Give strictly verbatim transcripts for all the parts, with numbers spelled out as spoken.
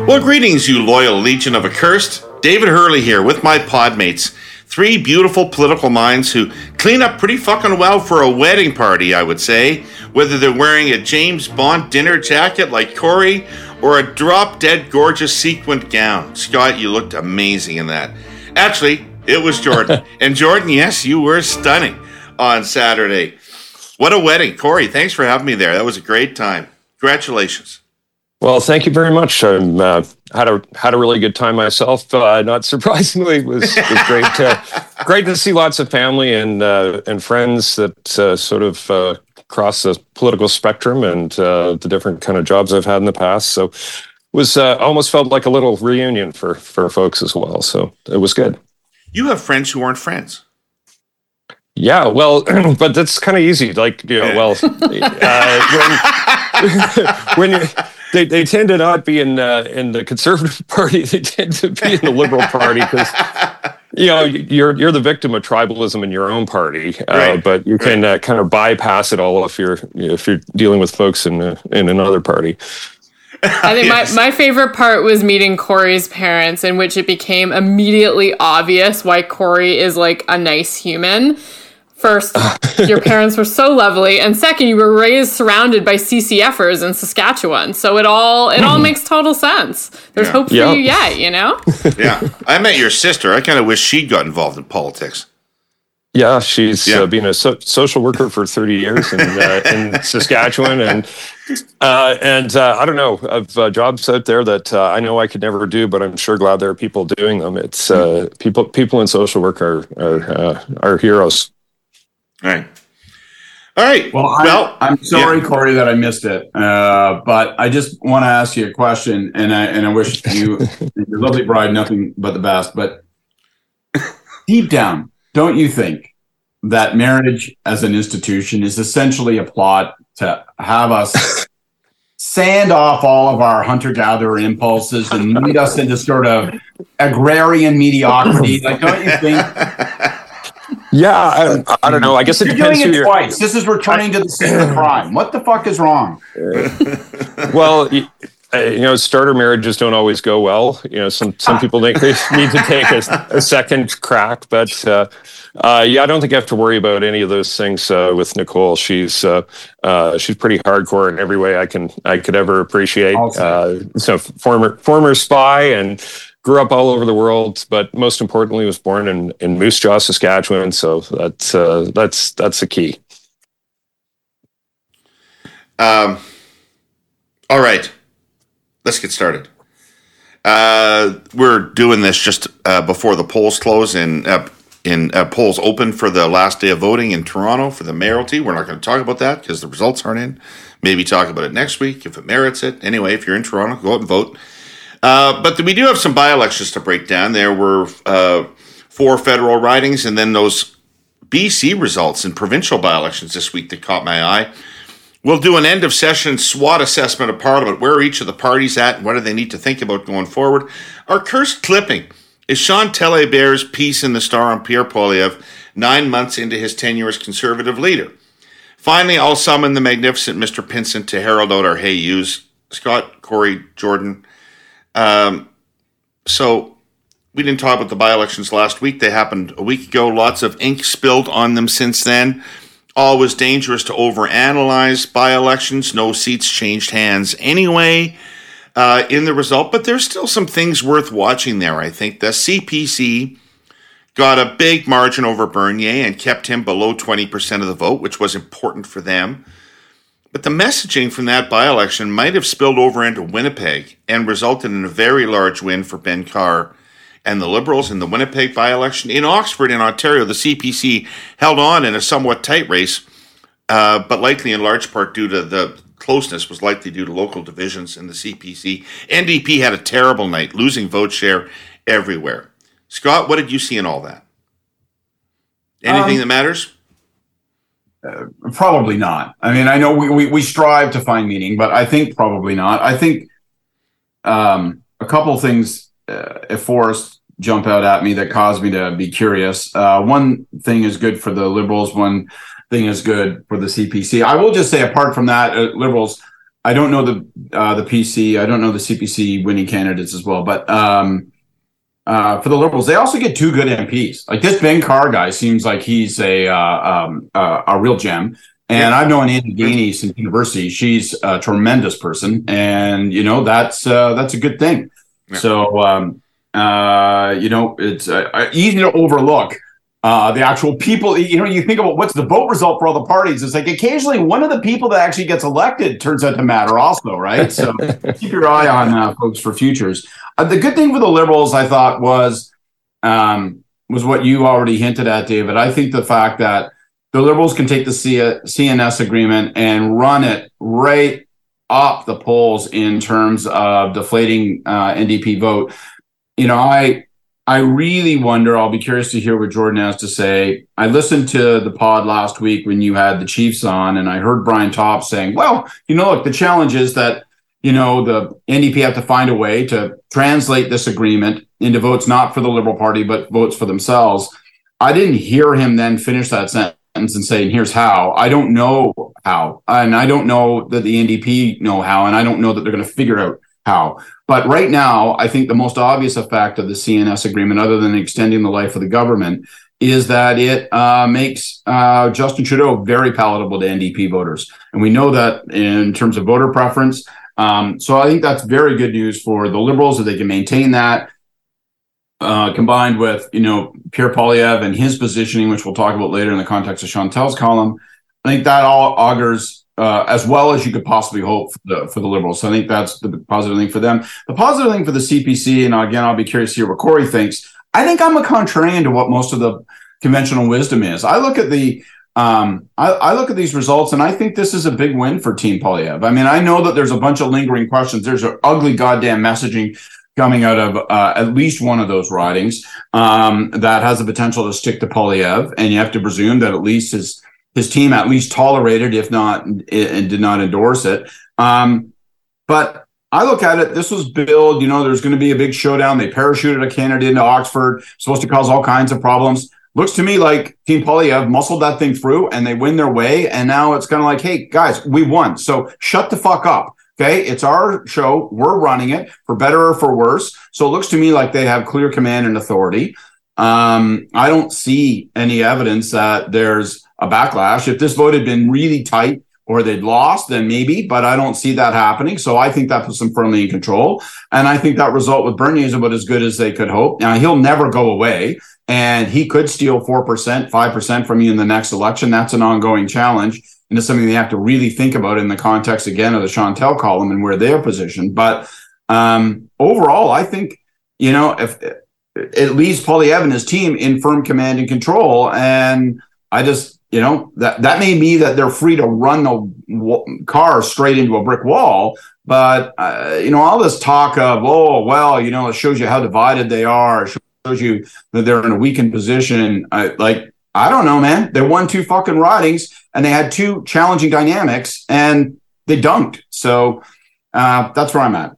Well, greetings, you loyal legion of accursed. David Hurley here with my podmates. Three beautiful political minds who clean up pretty fucking well for a wedding party, I would say. Whether they're wearing a James Bond dinner jacket like Corey or a drop-dead gorgeous sequined gown. Scott, you looked amazing in that. Actually, it was Jordan. And Jordan, yes, you were stunning on Saturday. What a wedding. Corey, thanks for having me there. That was a great time. Congratulations. Well, thank you very much. I uh, had a had a really good time myself. Uh, not surprisingly, it was, was great. To, great to see lots of family and uh, and friends that uh, sort of uh, cross the political spectrum and uh, the different kind of jobs I've had in the past. So it was uh, almost felt like a little reunion for for folks as well. So it was good. You have friends who aren't friends. Yeah, well, but that's kind of easy. Like, you know, well, uh, when, when you, they they tend to not be in uh, in the Conservative Party, they tend to be in the Liberal Party because, you know, you're you're the victim of tribalism in your own party, uh, right. But you can right. uh, kind of bypass it all if you're if you're dealing with folks in uh, in another party. I think yes. my, my favorite part was meeting Corey's parents, in which it became immediately obvious why Corey is like a nice human. First, your parents were so lovely, and second, you were raised surrounded by C C Fers in Saskatchewan. So it all it all makes total sense. There's yeah. hope for yep. you yet, you know? Yeah. I met your sister. I kind of wish she'd got involved in politics. Yeah, she's yeah. Uh, been a so- social worker for thirty years in, uh, in Saskatchewan, and uh, and uh, I don't know of uh, jobs out there that uh, I know I could never do, but I'm sure glad there are people doing them. It's uh, people people in social work are are, uh, are heroes. All right. All right. Well, I, well I'm sorry, yeah. Corey, that I missed it. Uh, but I just want to ask you a question, and I and I wish you, your lovely bride, nothing but the best. But deep down, don't you think that marriage as an institution is essentially a plot to have us sand off all of our hunter-gatherer impulses and lead us into sort of agrarian mediocrity? Like, don't you think? Yeah, I, I don't know. I guess it you're depends doing it who twice. This is returning to the scene of crime. What the fuck is wrong? Well, you know, starter marriages don't always go well. You know, some some people think they need to take a, a second crack, but uh, uh, yeah, I don't think I have to worry about any of those things uh, with Nicole. She's uh, uh, she's pretty hardcore in every way I can I could ever appreciate. Uh, so former former spy and. Grew up all over the world, but most importantly, was born in, in Moose Jaw, Saskatchewan. So that's uh, that's that's the key. Um. All right, let's get started. Uh, we're doing this just uh, before the polls close and uh, in uh, polls open for the last day of voting in Toronto for the mayoralty. We're not going to talk about that because the results aren't in. Maybe talk about it next week if it merits it. Anyway, if you're in Toronto, go out and vote. Uh, but we do have some by-elections to break down. There were uh, four federal ridings and then those B C results in provincial by-elections this week that caught my eye. We'll do an end-of-session SWOT assessment of Parliament. Where are each of the parties at and what do they need to think about going forward? Our cursed clipping is Sean Telebear's piece in the Star on Pierre Poilievre, nine months into his tenure as Conservative leader. Finally, I'll summon the magnificent Mister Pinsent to herald out our Hey Yous. Scott, Corey, Jordan. Um, so we didn't talk about the by-elections last week. They happened a week ago. Lots of ink spilled on them since then. Always dangerous to overanalyze by-elections. No seats changed hands anyway uh, in the result, but there's still some things worth watching there, I think. The C P C got a big margin over Bernier and kept him below twenty percent of the vote, which was important for them. But the messaging from that by-election might have spilled over into Winnipeg and resulted in a very large win for Ben Carr and the Liberals in the Winnipeg by-election. In Oxford, in Ontario, the C P C held on in a somewhat tight race, uh, but likely in large part due to the closeness was likely due to local divisions in the C P C. N D P had a terrible night, losing vote share everywhere. Scott, what did you see in all that? Anything um, that matters? Uh, probably not. I mean, I know we, we, we strive to find meaning, but I think probably not. I think um, a couple of things, uh, if Forrest jump out at me that caused me to be curious. Uh, one thing is good for the Liberals. One thing is good for the C P C. I will just say, apart from that, uh, Liberals, I don't know the uh, the P C. I don't know the C P C winning candidates as well. But um, uh, for the Liberals, they also get two good M Ps. Like this Ben Carr guy seems like he's a uh, um, uh, a real gem. And I've known Andy Gainey since university. She's a tremendous person, and you know that's uh, that's a good thing. Yeah. So um, uh, you know it's uh, easy to overlook uh, the actual people. You know, you think about what's the vote result for all the parties. It's like occasionally one of the people that actually gets elected turns out to matter, also, right? So keep your eye on uh, folks for futures. Uh, the good thing for the Liberals, I thought, was um, was what you already hinted at, David. I think the fact that the Liberals can take the C N S agreement and run it right up the polls in terms of deflating uh, N D P vote. You know, I I really wonder, I'll be curious to hear what Jordan has to say. I listened to the pod last week when you had the Chiefs on, and I heard Brian Topp saying, well, you know, look, the challenge is that, you know, the N D P have to find a way to translate this agreement into votes not for the Liberal Party, but votes for themselves. I didn't hear him then finish that sentence and saying, here's how. I don't know how. And I don't know that the N D P know how. And I don't know that they're going to figure out how. But right now, I think the most obvious effect of the C N S agreement, other than extending the life of the government, is that it uh, makes uh, Justin Trudeau very palatable to N D P voters. And we know that in terms of voter preference. Um, so I think that's very good news for the Liberals, that they can maintain that. Uh, combined with, you know, Pierre Poilievre and his positioning, which we'll talk about later in the context of Chantal's column, I think that all augurs uh, as well as you could possibly hope for the, for the Liberals. So I think that's the positive thing for them. The positive thing for the C P C, and again, I'll be curious to hear what Corey thinks. I think I'm a contrarian to what most of the conventional wisdom is. I look at the um, I, I look at these results, and I think this is a big win for Team Poilievre. I mean, I know that there's a bunch of lingering questions. There's an ugly goddamn messaging coming out of uh, at least one of those ridings um, that has the potential to stick to Poilievre, and you have to presume that at least his his team at least tolerated, if not, and did not endorse it. Um, but I look at it, this was billed, you know, there's going to be a big showdown. They parachuted a candidate into Oxford, supposed to cause all kinds of problems. Looks to me like Team Poilievre muscled that thing through, and they win their way, and now it's kind of like, hey, guys, we won, so shut the fuck up. Okay, it's our show. We're running it, for better or for worse. So it looks to me like they have clear command and authority. Um, I don't see any evidence that there's a backlash. If this vote had been really tight or they'd lost, then maybe, but I don't see that happening. So I think that puts them firmly in control. And I think that result with Bernier is about as good as they could hope. Now, he'll never go away, and he could steal four percent, five percent from you in the next election. That's an ongoing challenge. And it's something they have to really think about in the context, again, of the Chantal column and where they're positioned. But um, overall, I think, you know, if it leaves Poilievre and his team in firm command and control. And I just, you know, that, that may be that they're free to run the w- car straight into a brick wall. But, uh, you know, all this talk of, oh, well, you know, it shows you how divided they are. It shows you that they're in a weakened position. I, like, I don't know, man. They won two fucking ridings, and they had two challenging dynamics, and they dunked. So uh, that's where I'm at.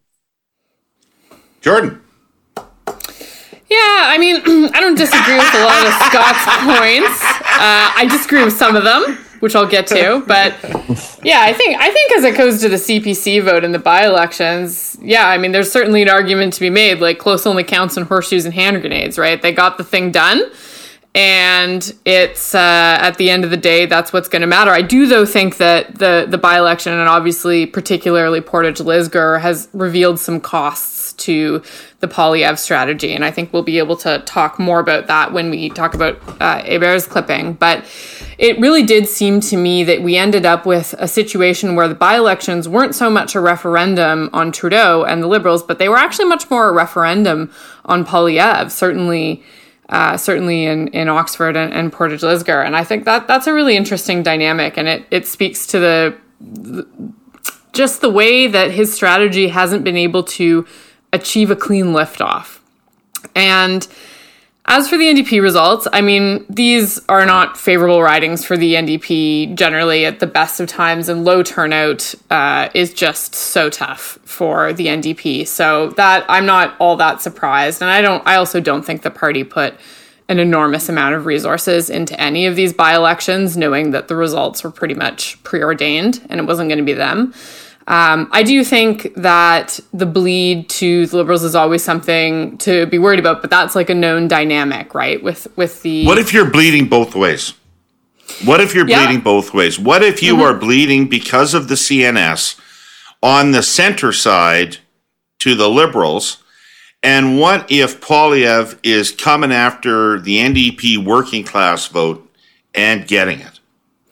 Jordan. Yeah, I mean, I don't disagree with a lot of Scott's points. Uh, I disagree with some of them, which I'll get to. But yeah, I think I think as it goes to the C P C vote in the by-elections, yeah, I mean, there's certainly an argument to be made. Like, close only counts in horseshoes and hand grenades, right? They got the thing done. And it's, uh, at the end of the day, that's what's going to matter. I do, though, think that the, the by-election, and obviously particularly Portage-Lisgar, has revealed some costs to the Poilievre strategy. And I think we'll be able to talk more about that when we talk about uh, Hébert's clipping. But it really did seem to me that we ended up with a situation where the by-elections weren't so much a referendum on Trudeau and the Liberals, but they were actually much more a referendum on Poilievre, certainly Uh, certainly in, in Oxford and, and Portage-Lisgar. And I think that that's a really interesting dynamic. And it, it speaks to the, the just the way that his strategy hasn't been able to achieve a clean liftoff. And as for the N D P results, I mean, these are not favorable ridings for the N D P generally at the best of times, and low turnout uh, is just so tough for the N D P. So that I'm not all that surprised. And I don't, I also don't think the party put an enormous amount of resources into any of these by-elections, knowing that the results were pretty much preordained and it wasn't going to be them. Um, I do think that the bleed to the Liberals is always something to be worried about, but that's like a known dynamic, right? With with the What if you're bleeding both ways? What if you're Yeah. bleeding both ways? What if you Mhm. are bleeding because of the C N S on the center side to the Liberals? And what if Poilievre is coming after the N D P working class vote and getting it?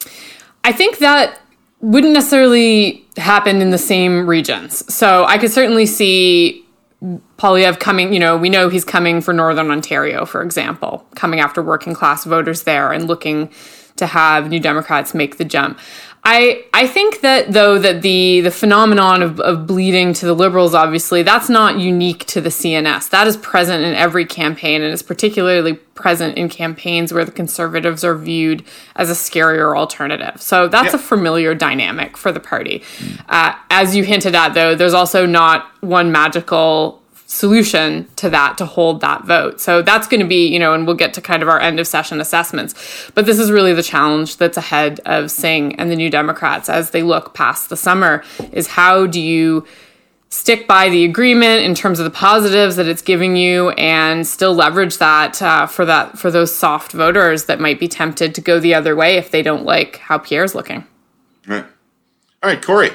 I think that wouldn't necessarily happen in the same regions. So I could certainly see Poilievre coming, you know, we know he's coming for Northern Ontario, for example, coming after working class voters there and looking to have New Democrats make the jump. I I think that, though, that the the phenomenon of, of bleeding to the Liberals, obviously, that's not unique to the C N S. That is present in every campaign, and is particularly present in campaigns where the Conservatives are viewed as a scarier alternative. So that's Yeah. a familiar dynamic for the party. Uh, as you hinted at, though, there's also not one magical solution to that to hold that vote. So that's going to be, you know, and we'll get to kind of our end of session assessments. But this is really the challenge that's ahead of Singh and the New Democrats as they look past the summer, is how do you stick by the agreement in terms of the positives that it's giving you and still leverage that uh, for that for those soft voters that might be tempted to go the other way if they don't like how Pierre's looking. Right. All right, Corey.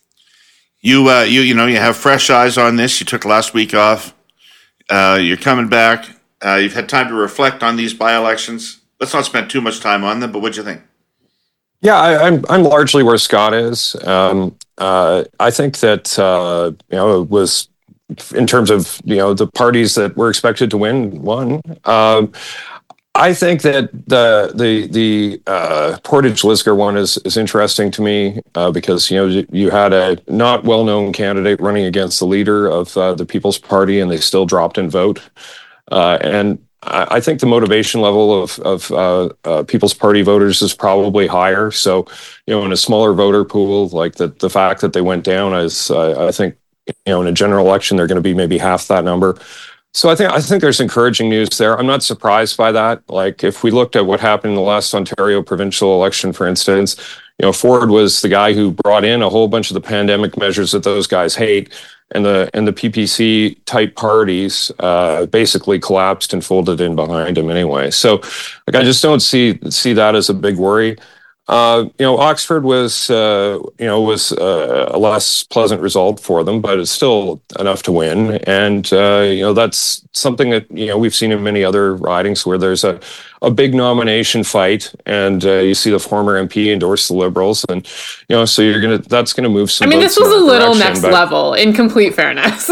You, uh, you, you know, you have fresh eyes on this. You took last week off. Uh, you're coming back. Uh, you've had time to reflect on these by-elections. Let's not spend too much time on them, but what'd you think? Yeah, I, I'm I'm largely where Scott is. Um, uh, I think that uh, you know it was in terms of you know the parties that were expected to win won. Um, I think that the the the uh, Portage Lisgar one is is interesting to me uh, because you know you had a not well known candidate running against the leader of uh, the People's Party, and they still dropped in vote. Uh, and I, I think the motivation level of of uh, uh, People's Party voters is probably higher. So you know, in a smaller voter pool, like the the fact that they went down is, uh, I think you know, in a general election they're going to be maybe half that number. So I think I think there's encouraging news there. I'm not surprised by that. Like if we looked at what happened in the last Ontario provincial election, for instance, you know, Ford was the guy who brought in a whole bunch of the pandemic measures that those guys hate, and the and the P P C type parties uh, basically collapsed and folded in behind him anyway. So like I just don't see see that as a big worry. Uh, you know, Oxford was, uh, you know, was uh, a less pleasant result for them, but it's still enough to win. And, uh, you know, that's something that, you know, we've seen in many other ridings where there's a, a big nomination fight and uh, you see the former M P endorse the Liberals. And, you know, so you're going to, that's going to move some I mean, votes this was in a that little direction, next but- level, in complete fairness.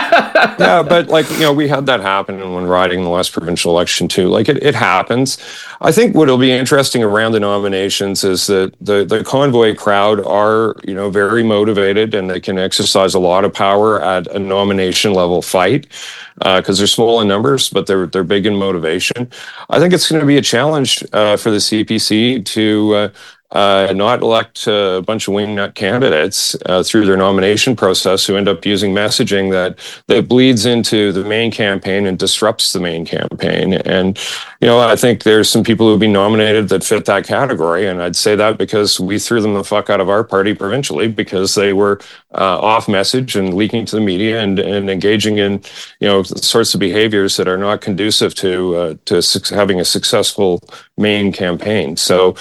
Yeah, but like, you know, we had that happen in when riding the last provincial election too. Like it, it happens. I think what'll be interesting around the nominations is that the, the convoy crowd are, you know, very motivated and they can exercise a lot of power at a nomination level fight because uh, they're small in numbers, but they're they're big in motivation. I think it's going to be a challenge uh, for the C P C to uh, uh, not elect a bunch of wingnut candidates uh, through their nomination process who end up using messaging that that bleeds into the main campaign and disrupts the main campaign. And, you know, I think there's some people who've been nominated that fit that category. And I'd say that because we threw them the fuck out of our party provincially because they were uh, off message and leaking to the media and, and engaging in, you know, the sorts of behaviors that are not conducive to, uh, to su- having a successful main campaign. So,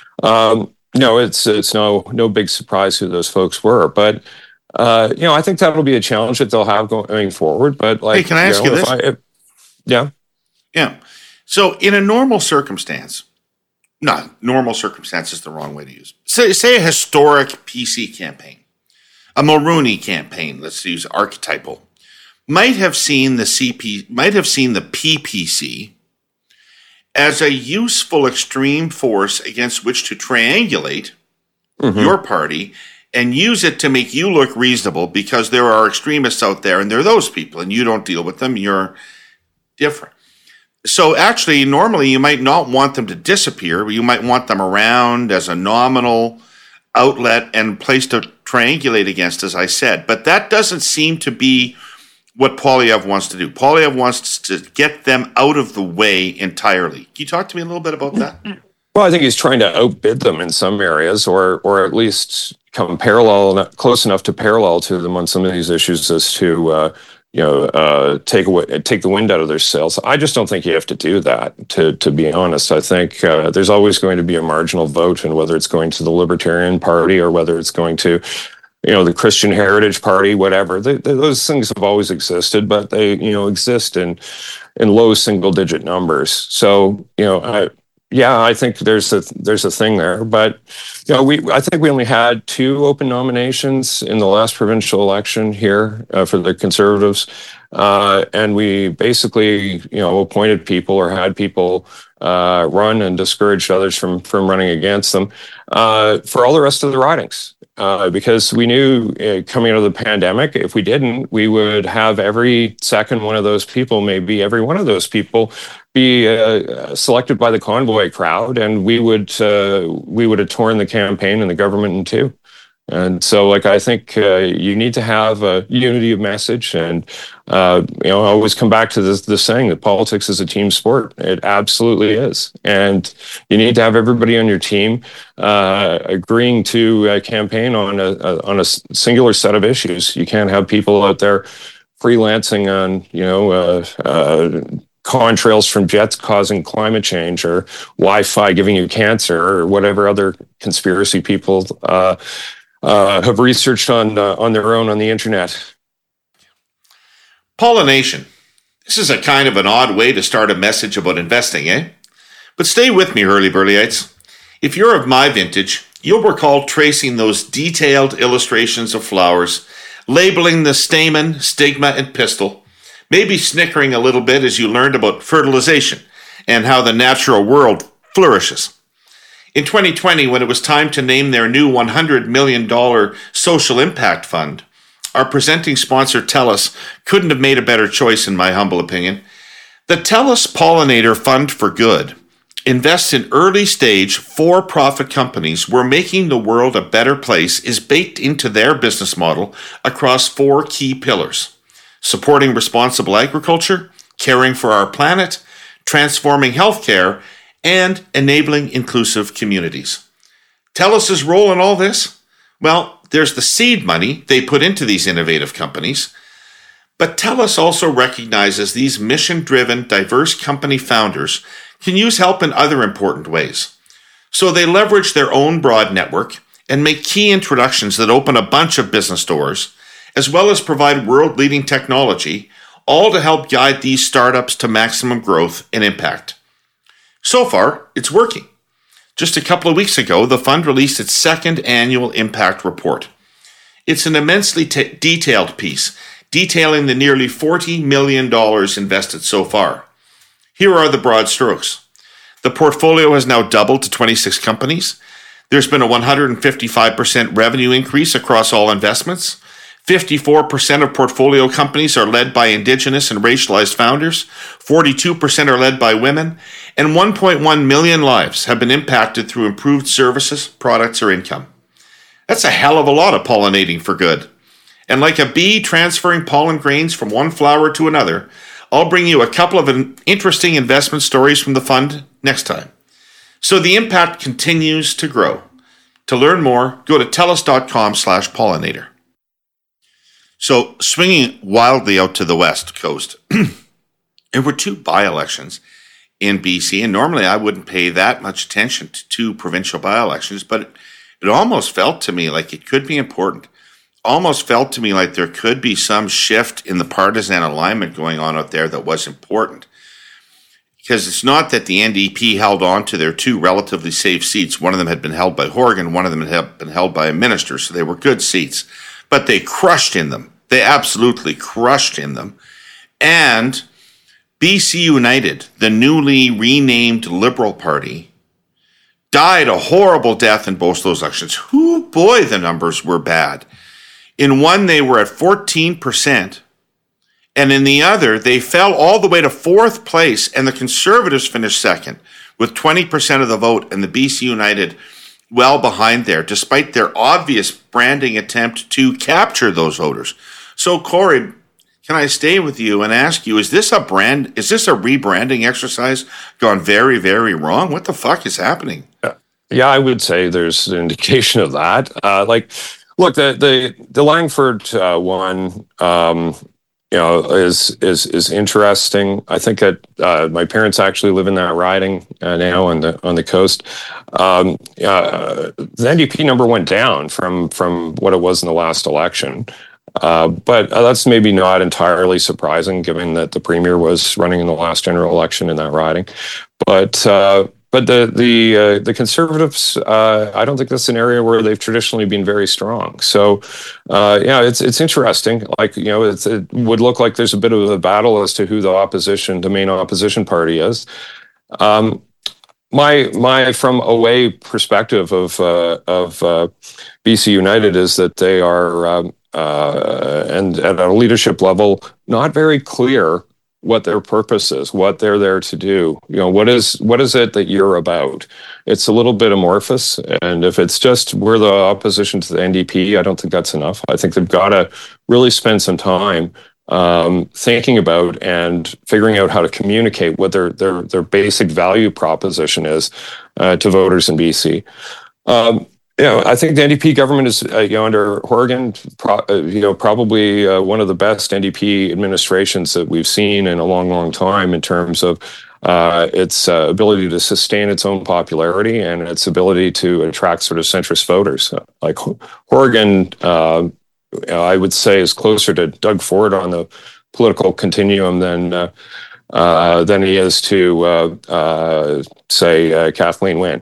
Um, no, it's it's no no big surprise who those folks were, but uh, you know, I think that'll be a challenge that they'll have going forward. But like, Hey, can I ask you, know, you if this? I, if, yeah, Yeah. So in a normal circumstance, no, normal circumstance is the wrong way to use. Say, say a historic P C campaign, a Mulroney campaign, let's use archetypal, might have seen the C P, might have seen the P P C as a useful extreme force against which to triangulate mm-hmm. your party and use it to make you look reasonable because there are extremists out there and they're those people and you don't deal with them. You're different. So actually, normally you might not want them to disappear, but you might want them around as a nominal outlet and place to triangulate against, as I said. But that doesn't seem to be what Poilievre wants to do. Poilievre wants to get them out of the way entirely. Can you talk to me a little bit about that? Well, I think he's trying to outbid them in some areas, or or at least come parallel, close enough to parallel to them on some of these issues as to, uh, you know, uh, take away, take the wind out of their sails. I just don't think you have to do that, to to be honest. I think uh, there's always going to be a marginal vote, and whether it's going to the Libertarian Party or whether it's going to, you know, the Christian Heritage Party, whatever, they, they, those things have always existed, but they, you know, exist in, in low single digit numbers. So, you know, I, yeah, I think there's a there's a thing there, but you know, we I think we only had two open nominations in the last provincial election here uh, for the Conservatives, uh, and we basically you know appointed people or had people uh, run and discouraged others from from running against them uh, for all the rest of the ridings. Uh, because we knew uh, coming out of the pandemic, if we didn't, we would have every second one of those people, maybe every one of those people, be uh, selected by the convoy crowd, and we would uh, we would have torn the campaign and the government in two. And so, like, I think uh, you need to have a unity of message, and uh, you know, I always come back to this this saying that politics is a team sport. It absolutely is, and you need to have everybody on your team uh, agreeing to uh, campaign on a, a on a singular set of issues. You can't have people out there freelancing on, you know. Uh, uh, contrails from jets causing climate change, or Wi-Fi giving you cancer, or whatever other conspiracy people uh, uh, have researched on uh, on their own on the internet. Pollination. This is a kind of an odd way to start a message about investing, eh? But stay with me, hurly-burlyites. If you're of my vintage, you'll recall tracing those detailed illustrations of flowers, labeling the stamen, stigma, and pistil, maybe snickering a little bit as you learned about fertilization and how the natural world flourishes. In twenty twenty, when it was time to name their new one hundred million dollars social impact fund, our presenting sponsor TELUS couldn't have made a better choice, in my humble opinion. The TELUS Pollinator Fund for Good invests in early-stage, for-profit companies where making the world a better place is baked into their business model across four key pillars: supporting responsible agriculture, caring for our planet, transforming healthcare, and enabling inclusive communities. TELUS's role in all this? Well, there's the seed money they put into these innovative companies, but TELUS also recognizes these mission-driven, diverse company founders can use help in other important ways. So they leverage their own broad network and make key introductions that open a bunch of business doors, as well as provide world-leading technology, all to help guide these startups to maximum growth and impact. So far, it's working. Just a couple of weeks ago, the fund released its second annual impact report. It's an immensely t- detailed piece, detailing the nearly forty million dollars invested so far. Here are the broad strokes. The portfolio has now doubled to twenty-six companies. There's been a one hundred fifty-five percent revenue increase across all investments. fifty-four percent of portfolio companies are led by Indigenous and racialized founders, forty-two percent are led by women, and one point one million lives have been impacted through improved services, products, or income. That's a hell of a lot of pollinating for good. And like a bee transferring pollen grains from one flower to another, I'll bring you a couple of interesting investment stories from the fund next time. So the impact continues to grow. To learn more, go to telus.com slash pollinator. So, swinging wildly out to the west coast, there were two by-elections in B C, and normally I wouldn't pay that much attention to two provincial by-elections, but it, it almost felt to me like it could be important. Almost felt to me like there could be some shift in the partisan alignment going on out there that was important. Because it's not that the N D P held on to their two relatively safe seats. One of them had been held by Horgan, one of them had been held by a minister, so they were good seats. But they crushed in them. They absolutely crushed in them. And B C United, the newly renamed Liberal Party, died a horrible death in both those elections. Whoo, boy, the numbers were bad. In one, they were at fourteen percent. And in the other, they fell all the way to fourth place, and the Conservatives finished second with twenty percent of the vote, and the B C United well behind there, despite their obvious branding attempt to capture those voters. So, Corey, can I stay with you and ask you, is this a brand, is this a rebranding exercise gone very, very wrong? What the fuck is happening? Yeah, I would say there's an indication of that. Uh, like, look, the the the Langford uh, one, um, you know, is is is interesting. I think that uh, my parents actually live in that riding uh, now on the on the coast. Um, uh, the N D P number went down from from what it was in the last election. Uh, but uh, that's maybe not entirely surprising, given that the premier was running in the last general election in that riding. But uh, but the the uh, the Conservatives, uh, I don't think that's an area where they've traditionally been very strong. So uh, yeah, it's it's interesting. Like, you know, it's, it would look like there's a bit of a battle as to who the opposition, the main opposition party is. Um, my my from away perspective of uh, of uh, B C United is that they are. Um, Uh, and at a leadership level, not very clear what their purpose is, what they're there to do. You know, what is what is it that you're about? It's a little bit amorphous, and if it's just we're the opposition to the N D P, I don't think that's enough. I think they've got to really spend some time um, thinking about and figuring out how to communicate what their their their basic value proposition is uh, to voters in B C. Um, You know, I think the N D P government is, uh, you know, under Horgan, pro, uh, you know, probably uh, one of the best N D P administrations that we've seen in a long, long time in terms of uh, its uh, ability to sustain its own popularity and its ability to attract sort of centrist voters. Uh, like Horgan, uh, you know, I would say, is closer to Doug Ford on the political continuum than uh, uh, than he is to, uh, uh, say, uh, Kathleen Wynne.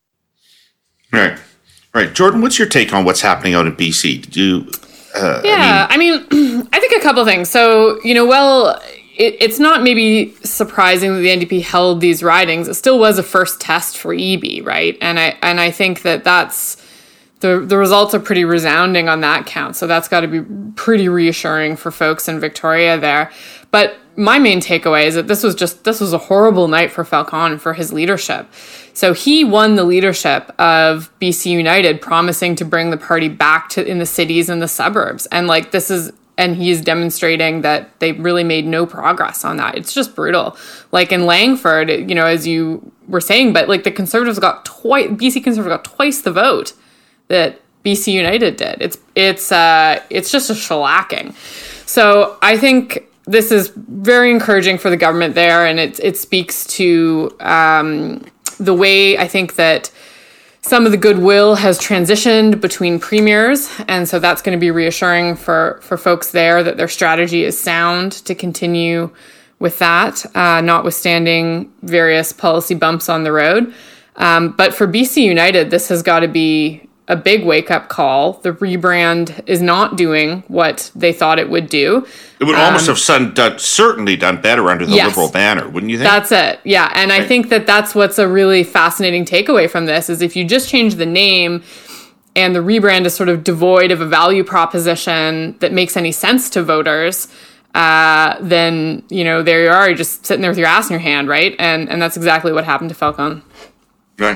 Right. Right. Jordan, what's your take on what's happening out in B C? Did you... Uh, yeah, I mean, I, mean, I think a couple things. So, you know, well, it, it's not maybe surprising that the N D P held these ridings. It still was a first test for E B, right? And I and I think that that's... The, the results are pretty resounding on that count. So that's got to be pretty reassuring for folks in Victoria there. But my main takeaway is that this was just, this was a horrible night for Falcon and for his leadership. So he won the leadership of B C United, promising to bring the party back to in the cities and the suburbs. And like, this is, and he's demonstrating that they really made no progress on that. It's just brutal. Like in Langford, you know, as you were saying, but like the Conservatives got twice, B C Conservatives got twice the vote that B C United did. It's it's uh it's just a shellacking. So I think this is very encouraging for the government there, and it it speaks to um, the way I think that some of the goodwill has transitioned between premiers, and so that's going to be reassuring for for folks there that their strategy is sound to continue with that, uh, notwithstanding various policy bumps on the road. Um, but for B C United, this has got to be a big wake-up call. The rebrand is not doing what they thought it would do. It would almost um, have son, done, certainly done better under the yes, Liberal banner, wouldn't you think? That's it, yeah. And right. I think that that's what's a really fascinating takeaway from this, is if you just change the name and the rebrand is sort of devoid of a value proposition that makes any sense to voters, uh, then, you know, there you are, you're just sitting there with your ass in your hand, right? And and that's exactly what happened to Falcon. Right.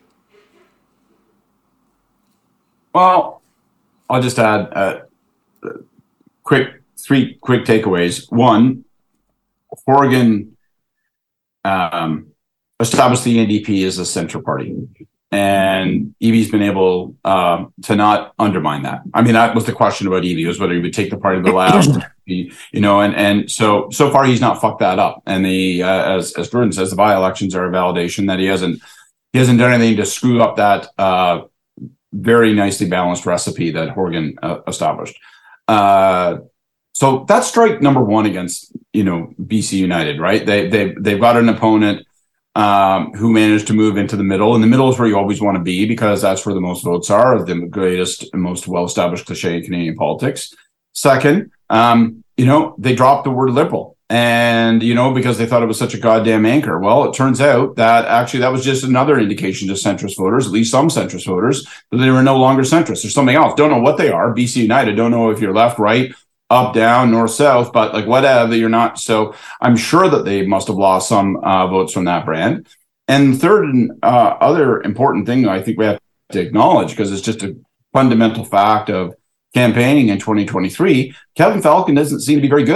Well, I'll just add uh, quick three quick takeaways. One, Horgan um, established the N D P as a centre party, and E B's been able uh, to not undermine that. I mean, that was the question about E B, was whether he would take the party to the left, you know, and and so so far he's not fucked that up. And the uh, as as Jordan says, the by-elections are a validation that he hasn't he hasn't done anything to screw up that Uh, very nicely balanced recipe that Horgan uh, established. Uh, so that's strike number one against, you know, B C United, right? They, they, they've got an opponent um, who managed to move into the middle, and the middle is where you always want to be, because that's where the most votes are, the greatest and most well-established cliche in Canadian politics. Second, um, you know, they dropped the word liberal. And, you know, because they thought it was such a goddamn anchor. Well, it turns out that actually that was just another indication to centrist voters, at least some centrist voters, that they were no longer centrist. There's something else. Don't know what they are. B C United, don't know if you're left, right, up, down, north, south, but like whatever, you're not. So I'm sure that they must have lost some uh, votes from that brand. And third and uh, other important thing I think we have to acknowledge, because it's just a fundamental fact of campaigning in twenty twenty-three, Kevin Falcon doesn't seem to be very good.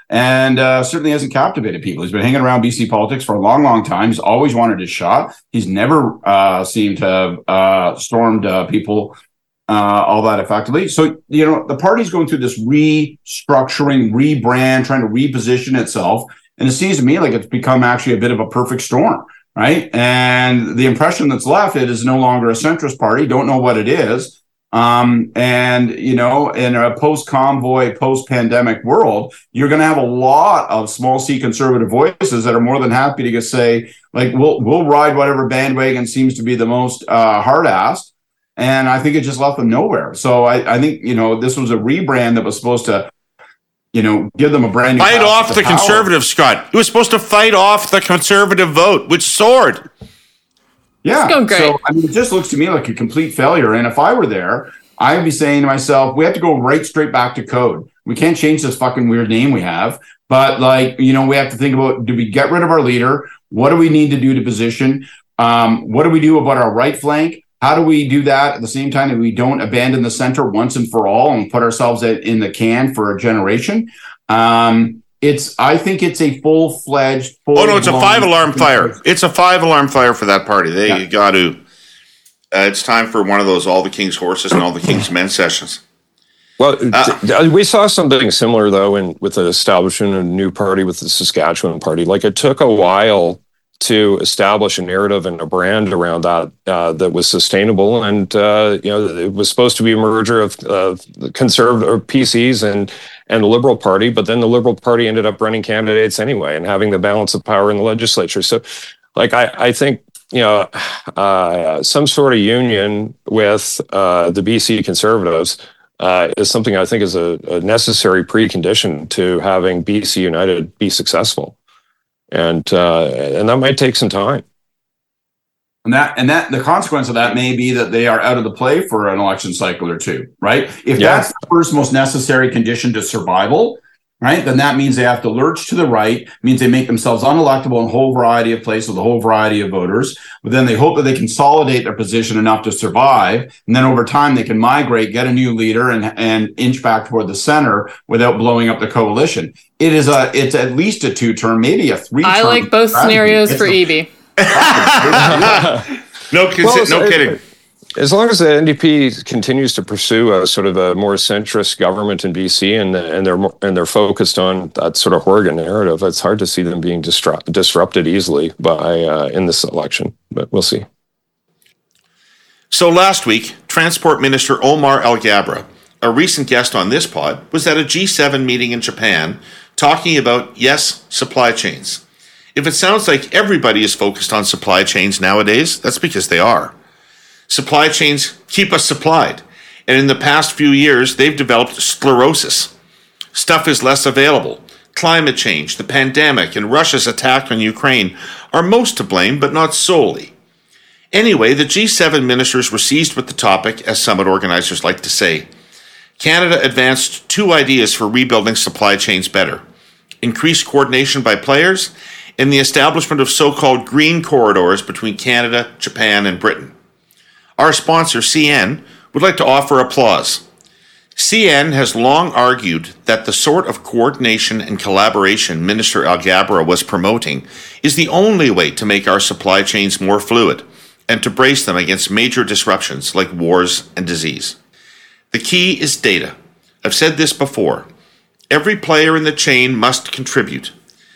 and uh, certainly hasn't captivated people. He's been hanging around B C politics for a long, long time. He's always wanted his shot. He's never uh, seemed to have uh, stormed uh, people uh, all that effectively. So, you know, the party's going through this restructuring, rebrand, trying to reposition itself. And it seems to me like it's become actually a bit of a perfect storm, right? And the impression that's left, it is no longer a centrist party, don't know what it is. Um, and, you know, in a post-convoy, post-pandemic world, you're going to have a lot of small C conservative voices that are more than happy to just say, like, we'll we'll ride whatever bandwagon seems to be the most uh, hard-assed. And I think it just left them nowhere. So I, I think, you know, this was a rebrand that was supposed to, you know, give them a brand new fight off the conservatives, Scott. It was supposed to fight off the conservative vote, which soared. Yeah. It's going great. So, I mean, it just looks to me like a complete failure. And if I were there, I'd be saying to myself, we have to go right straight back to code. We can't change this fucking weird name we have. But, like, you know, we have to think about, do we get rid of our leader? What do we need to do to position? Um, what do we do about our right flank? How do we do that at the same time that we don't abandon the center once and for all and put ourselves in the can for a generation? Um, it's, I think it's a full-fledged. Full oh no, it's a five-alarm fire. It's a five-alarm fire for that party. They yeah. got to. Uh, it's time for one of those all the king's horses and all the king's men sessions. Well, uh, we saw something similar though in with the establishment of a new party with the Saskatchewan Party. Like it took a while to establish a narrative and a brand around that uh, that was sustainable, and uh, you know it was supposed to be a merger of uh, conservative or P Cs and and the Liberal Party, but then the Liberal Party ended up running candidates anyway and having the balance of power in the legislature. So, like I, I think you know uh, some sort of union with uh, the B C Conservatives uh, is something I think is a, a necessary precondition to having B C United be successful. And uh, and that might take some time. And that and that the consequence of that may be that they are out of the play for an election cycle or two, right? If yeah. that's the first most necessary condition to survival, right, then that means they have to lurch to the right, means they make themselves unelectable in a whole variety of places with a whole variety of voters. But then they hope that they consolidate their position enough to survive. And then over time, they can migrate, get a new leader and, and inch back toward the center without blowing up the coalition. It is a, it's at least a two term, maybe a three term. I like both strategy. scenarios it's for E B. no, consi- well, no kidding. As long as the N D P continues to pursue a sort of a more centrist government in B C and and they're more, and they're focused on that sort of Horgan narrative, it's hard to see them being disrupt, disrupted easily by uh, in this election. But we'll see. So last week, Transport Minister Omar Alghabra, a recent guest on this pod, was at a G seven meeting in Japan talking about, yes, supply chains. If it sounds like everybody is focused on supply chains nowadays, that's because they are. Supply chains keep us supplied, and in the past few years, they've developed sclerosis. Stuff is less available. Climate change, the pandemic, and Russia's attack on Ukraine are most to blame, but not solely. Anyway, the G seven ministers were seized with the topic, as summit organizers like to say. Canada advanced two ideas for rebuilding supply chains better: increased coordination by players, and the establishment of so-called green corridors between Canada, Japan, and Britain. Our sponsor, C N, would like to offer applause. C N has long argued that the sort of coordination and collaboration Minister Alghabra was promoting is the only way to make our supply chains more fluid and to brace them against major disruptions like wars and disease. The key is data. I've said this before. Every player in the chain must contribute.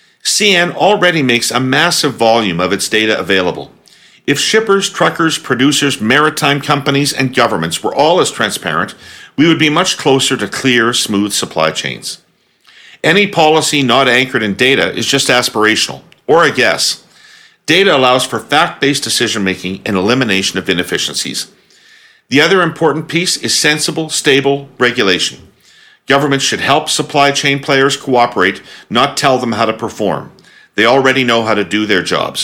C N already makes a massive volume of its data available. If shippers, truckers, producers, maritime companies, and governments were all as transparent, we would be much closer to clear, smooth supply chains. Any policy not anchored in data is just aspirational, or a guess. Data allows for fact-based decision-making and elimination of inefficiencies. The other important piece is sensible, stable regulation. Governments should help supply chain players cooperate, not tell them how to perform. They already know how to do their jobs.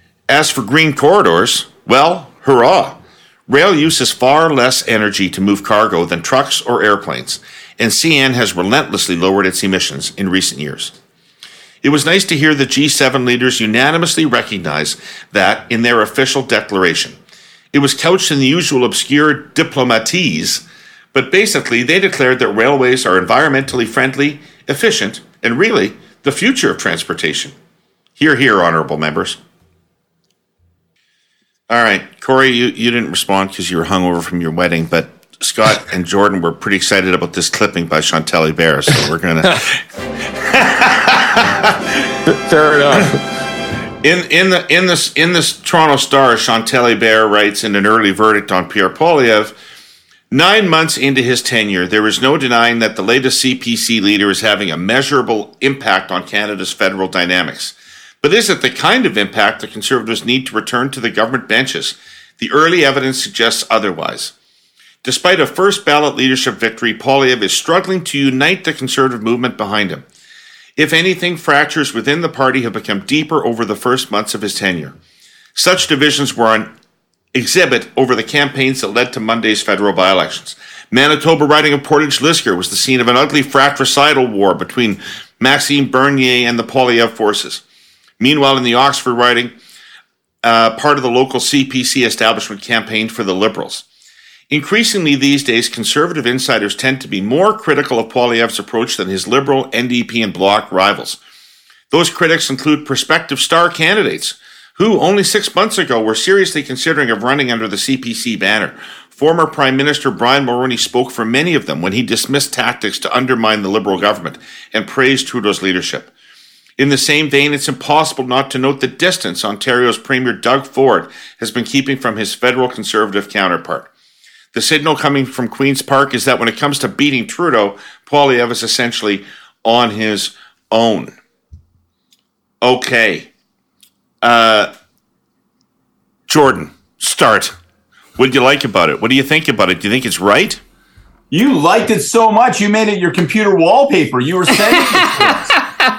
As for green corridors, well, hurrah! Rail uses far less energy to move cargo than trucks or airplanes, and C N has relentlessly lowered its emissions in recent years. It was nice to hear the G seven leaders unanimously recognize that in their official declaration. It was couched in the usual obscure diplomatese, but basically they declared that railways are environmentally friendly, efficient, and really the future of transportation. Hear, hear, honorable members. All right, Corey, you, you didn't respond because you were hungover from your wedding, but Scott and Jordan were pretty excited about this clipping by Chantal Hébert, so we're going to... Fair enough. In in the in this in this Toronto Star, Chantal Hébert writes in an early verdict on Pierre Poilievre, nine months into his tenure, there is no denying that the latest C P C leader is having a measurable impact on Canada's federal dynamics. But is it the kind of impact the Conservatives need to return to the government benches? The early evidence suggests otherwise. Despite a first ballot leadership victory, Poilievre is struggling to unite the Conservative movement behind him. If anything, fractures within the party have become deeper over the first months of his tenure. Such divisions were on exhibit over the campaigns that led to Monday's federal by-elections. Manitoba riding of Portage-Lisgar was the scene of an ugly fratricidal war between Maxime Bernier and the Poilievre forces. Meanwhile, in the Oxford riding, uh, part of the local C P C establishment campaigned for the Liberals. Increasingly these days, Conservative insiders tend to be more critical of Poilievre's approach than his Liberal, N D P, and Bloc rivals. Those critics include prospective star candidates who, only six months ago, were seriously considering of running under the C P C banner. Former Prime Minister Brian Mulroney spoke for many of them when he dismissed tactics to undermine the Liberal government and praised Trudeau's leadership. In the same vein, it's impossible not to note the distance Ontario's Premier Doug Ford has been keeping from his federal Conservative counterpart. The signal coming from Queen's Park is that when it comes to beating Trudeau, Poilievre is essentially on his own. Okay. Uh, Jordan, start. What did you like about it? What do you think about it? Do you think it's right? You liked it so much, you made it your computer wallpaper. You were sending it to us.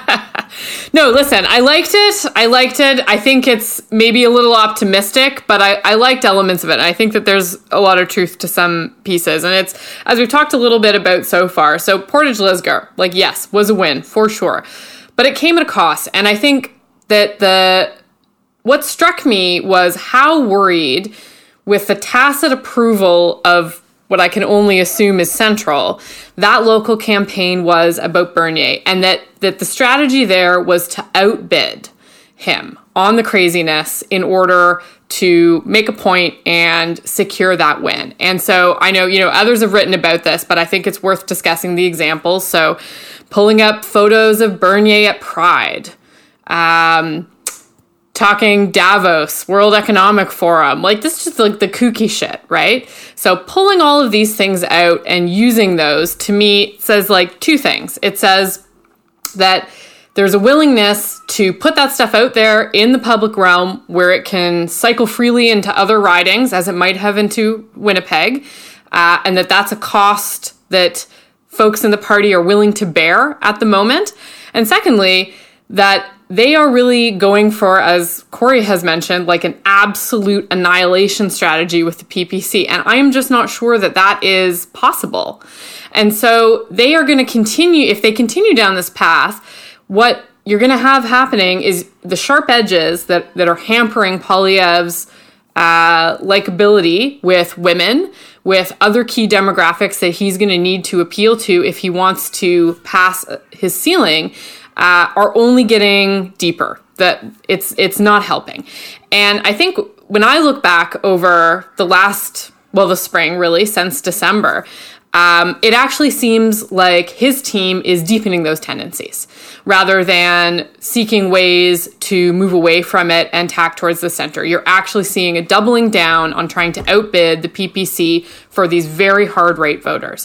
No, listen, I liked it. I liked it. I think it's maybe a little optimistic, but I, I liked elements of it. I think that there's a lot of truth to some pieces. And it's, as we've talked a little bit about so far, so Portage-Lisgar, like, yes, was a win, for sure. But it came at a cost. And I think that the what struck me was how worried, with the tacit approval of what I can only assume is central, that local campaign was about Bernier, and that, that the strategy there was to outbid him on the craziness in order to make a point and secure that win. And so I know, you know, others have written about this, but I think it's worth discussing the examples. So pulling up photos of Bernier at Pride, um, talking Davos, World Economic Forum, like this is just like the kooky shit, right? So pulling all of these things out and using those, to me, says like two things. It says that there's a willingness to put that stuff out there in the public realm where it can cycle freely into other ridings, as it might have into Winnipeg, uh, and that that's a cost that folks in the party are willing to bear at the moment. And secondly, that they are really going for, as Corey has mentioned, like an absolute annihilation strategy with the P P C. And I am just not sure that that is possible. And so they are going to continue, if they continue down this path, what you're going to have happening is the sharp edges that, that are hampering Poilievre's uh, likability with women, with other key demographics that he's going to need to appeal to if he wants to pass his ceiling, Uh, are only getting deeper. That it's it's not helping. And I think when I look back over the last, well, the spring really, since December, um, it actually seems like his team is deepening those tendencies rather than seeking ways to move away from it and tack towards the center. You're actually seeing a doubling down on trying to outbid the P P C for these very hard right voters.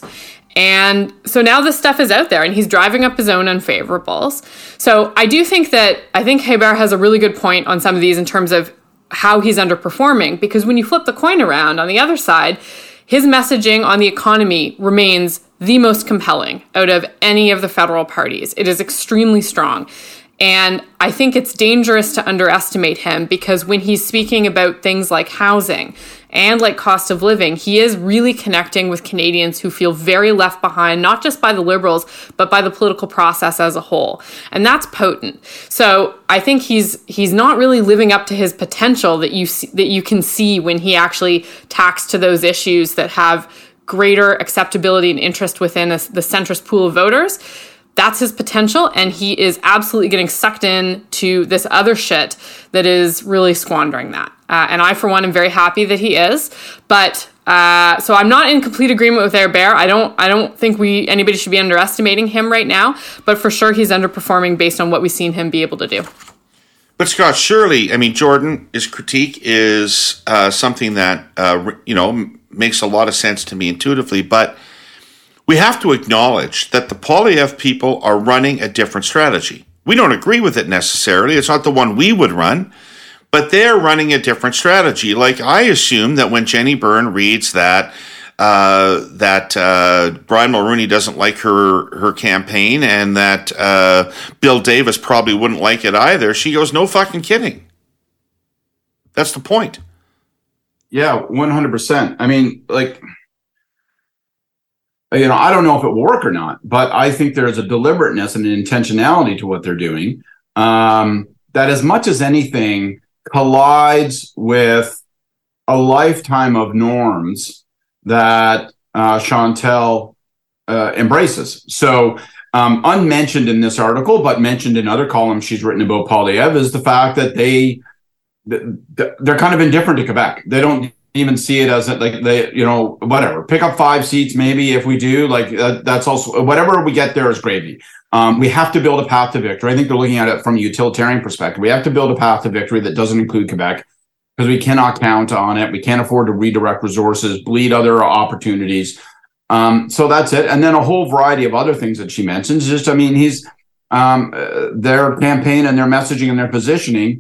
And so now this stuff is out there and he's driving up his own unfavorables. So I do think that, I think Hébert has a really good point on some of these in terms of how he's underperforming, because when you flip the coin around on the other side, his messaging on the economy remains the most compelling out of any of the federal parties. It is extremely strong. And I think it's dangerous to underestimate him, because when he's speaking about things like housing and like cost of living, he is really connecting with Canadians who feel very left behind, not just by the Liberals, but by the political process as a whole. And that's potent. So I think he's he's not really living up to his potential that you see, that you can see when he actually tacks to those issues that have greater acceptability and interest within a, the centrist pool of voters. that's his potential, and he is absolutely getting sucked in to this other shit that is really squandering that. Uh, and I, for one, am very happy that he is. But uh, so I'm not in complete agreement with Air Bear. I don't. I don't think we anybody should be underestimating him right now. But for sure, he's underperforming based on what we've seen him be able to do. But Scott, surely, I mean, Jordan, his critique is uh, something that uh, you know makes a lot of sense to me intuitively. But we have to acknowledge that the Poilievre people are running a different strategy. We don't agree with it necessarily. It's not the one we would run, but they're running a different strategy. Like, I assume that when Jenny Byrne reads that uh, that uh, Brian Mulroney doesn't like her her campaign and that uh, Bill Davis probably wouldn't like it either, she goes, no fucking kidding. That's the point. Yeah, one hundred percent. I mean, like, you know, I don't know if it will work or not, but I think there's a deliberateness and an intentionality to what they're doing um, that, as much as anything, collides with a lifetime of norms that uh, Chantal uh, embraces. So um, unmentioned in this article, but mentioned in other columns she's written about Poilievre, is the fact that they, they're kind of indifferent to Quebec. They don't even see it as like they, you know, whatever, pick up five seats maybe if we do, like uh, that's also, whatever we get there is gravy. Um, we have to build a path to victory. I think they're looking at it from a utilitarian perspective. We have to build a path to victory that doesn't include Quebec, because we cannot count on it. We can't afford to redirect resources, bleed other opportunities. Um, so that's it. And then a whole variety of other things that she mentions. Just, I mean, he's um, uh, their campaign and their messaging and their positioning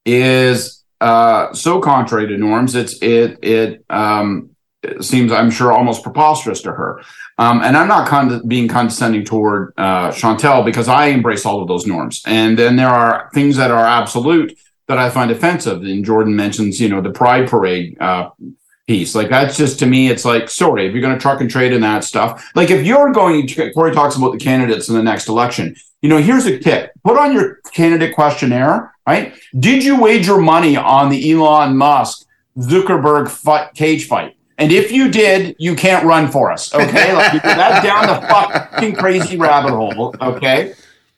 is uh, so contrary to norms. It's it it, um, it seems, I'm sure, almost preposterous to her. Um, and I'm not con- being condescending toward uh, Chantal, because I embrace all of those norms. And then there are things that are absolute that I find offensive. And Jordan mentions, you know, the Pride Parade uh, piece. Like, that's just, to me, it's like, sorry, if you're going to truck and trade in that stuff. Like, if you're going, Corey talks about the candidates in the next election. You know, here's a tip. Put on your candidate questionnaire, right? Did you wager money on the Elon Musk Zuckerberg fight, cage fight? And if you did, you can't run for us, okay? Like, that's down the fucking crazy rabbit hole, okay?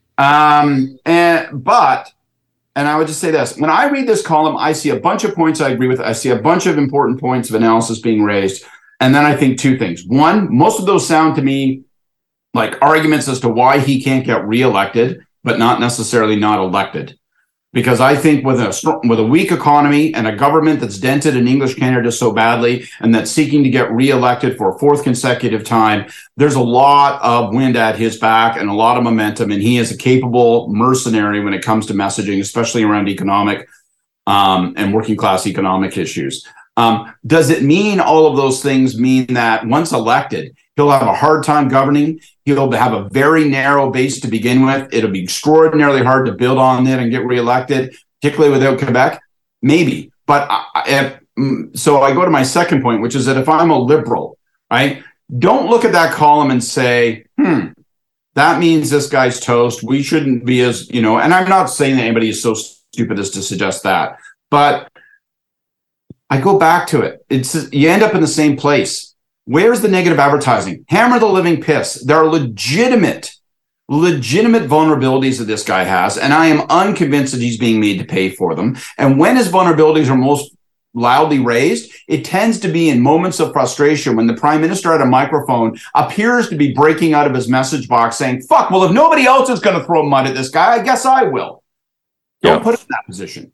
Um, and but... And I would just say this. When I read this column, I see a bunch of points I agree with. I see a bunch of important points of analysis being raised. And then I think two things. One, most of those sound to me like arguments as to why he can't get reelected, but not necessarily not elected. Because I think with a with a weak economy and a government that's dented in English Canada so badly and that's seeking to get reelected for a fourth consecutive time, there's a lot of wind at his back and a lot of momentum. And he is a capable mercenary when it comes to messaging, especially around economic um, and working class economic issues. Um, does it mean all of those things mean that once elected, he'll have a hard time governing? He'll have a very narrow base to begin with. It'll be extraordinarily hard to build on it and get reelected, particularly without Quebec. Maybe. But I, if, so I go to my second point, which is that if I'm a liberal, right, don't look at that column and say, hmm, that means this guy's toast. We shouldn't be as, you know, and I'm not saying that anybody is so stupid as to suggest that, but I go back to it. It's you end up in the same place. Where's the negative advertising? Hammer the living piss. There are legitimate, legitimate vulnerabilities that this guy has, and I am unconvinced that he's being made to pay for them. And when his vulnerabilities are most loudly raised, it tends to be in moments of frustration when the prime minister at a microphone appears to be breaking out of his message box saying, fuck, well, if nobody else is going to throw mud at this guy, I guess I will. Don't yeah. put him in that position.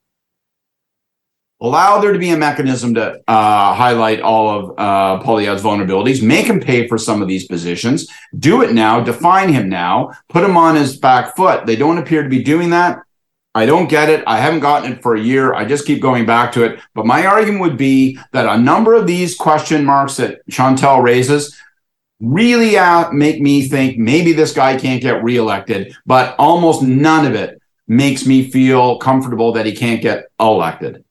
Allow there to be a mechanism to uh, highlight all of uh, Poilievre's vulnerabilities, make him pay for some of these positions, do it now, define him now, put him on his back foot. They don't appear to be doing that. I don't get it. I haven't gotten it for a year. I just keep going back to it. But my argument would be that a number of these question marks that Chantal raises really uh, make me think maybe this guy can't get reelected, but almost none of it makes me feel comfortable that he can't get elected.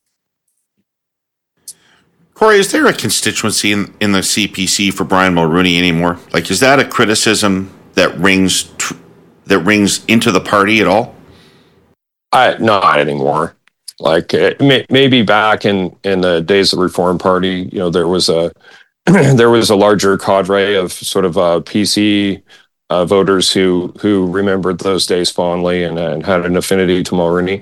Corey, is there a constituency in, in the C P C for Brian Mulroney anymore? Like, is that a criticism that rings tr- that rings into the party at all? I not anymore. Like it, may, maybe back in, in the days of the Reform Party, you know, there was a there was a larger cadre of sort of uh, P C uh, voters who who remembered those days fondly and, and had an affinity to Mulroney.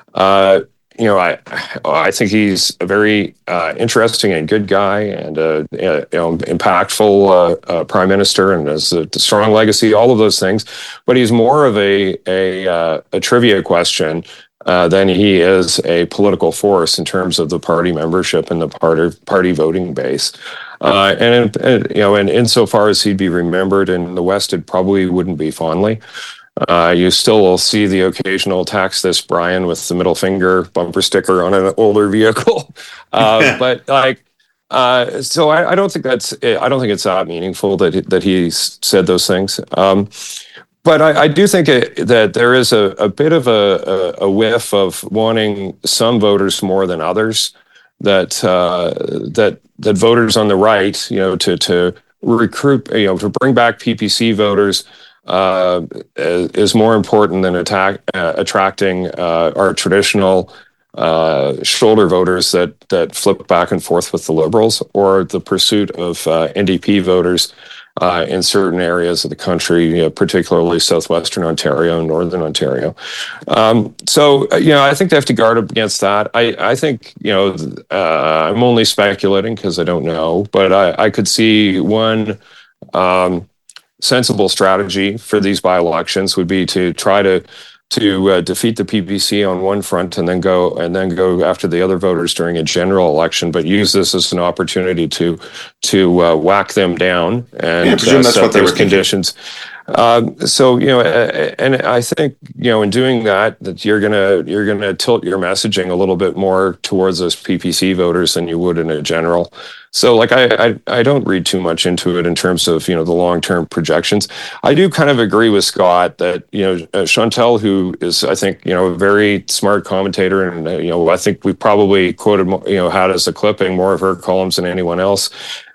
Uh, you know, I I think he's a very uh, interesting and good guy, and a, a you know impactful uh, uh, prime minister, and has a strong legacy. All of those things, but he's more of a a, uh, a trivia question uh, than he is a political force in terms of the party membership and the party party voting base. Uh, and, and you know, and insofar as he'd be remembered in the West, it probably wouldn't be fondly. Uh, you still will see the occasional tax this Brian with the middle finger bumper sticker on an older vehicle, uh, but like, uh, so I, I don't think that's I don't think it's that meaningful that that he's said those things. Um, but I, I do think it, that there is a, a bit of a, a, a whiff of wanting some voters more than others. That uh, that that voters on the right, you know, to to recruit, you know, to bring back P P C voters. Uh, is more important than attack, uh, attracting uh, our traditional uh, shoulder voters that that flip back and forth with the Liberals, or the pursuit of uh, N D P voters uh, in certain areas of the country, you know, particularly southwestern Ontario and northern Ontario. Um, so, you know, I think they have to guard against that. I, I think, you know, uh, I'm only speculating because I don't know, but I, I could see one Um, sensible strategy for these by-elections would be to try to to uh, defeat the P P C on one front and then go and then go after the other voters during a general election, but use this as an opportunity to to uh, whack them down and yeah, uh, set those conditions. Um, so you know, and I think you know, in doing that, that you're gonna you're gonna tilt your messaging a little bit more towards those P P C voters than you would in a general. So, like, I, I I don't read too much into it in terms of you know the long term projections. I do kind of agree with Scott that you know uh, Chantal, who is I think you know a very smart commentator, and uh, you know I think we probably quoted you know had as a clipping more of her columns than anyone else.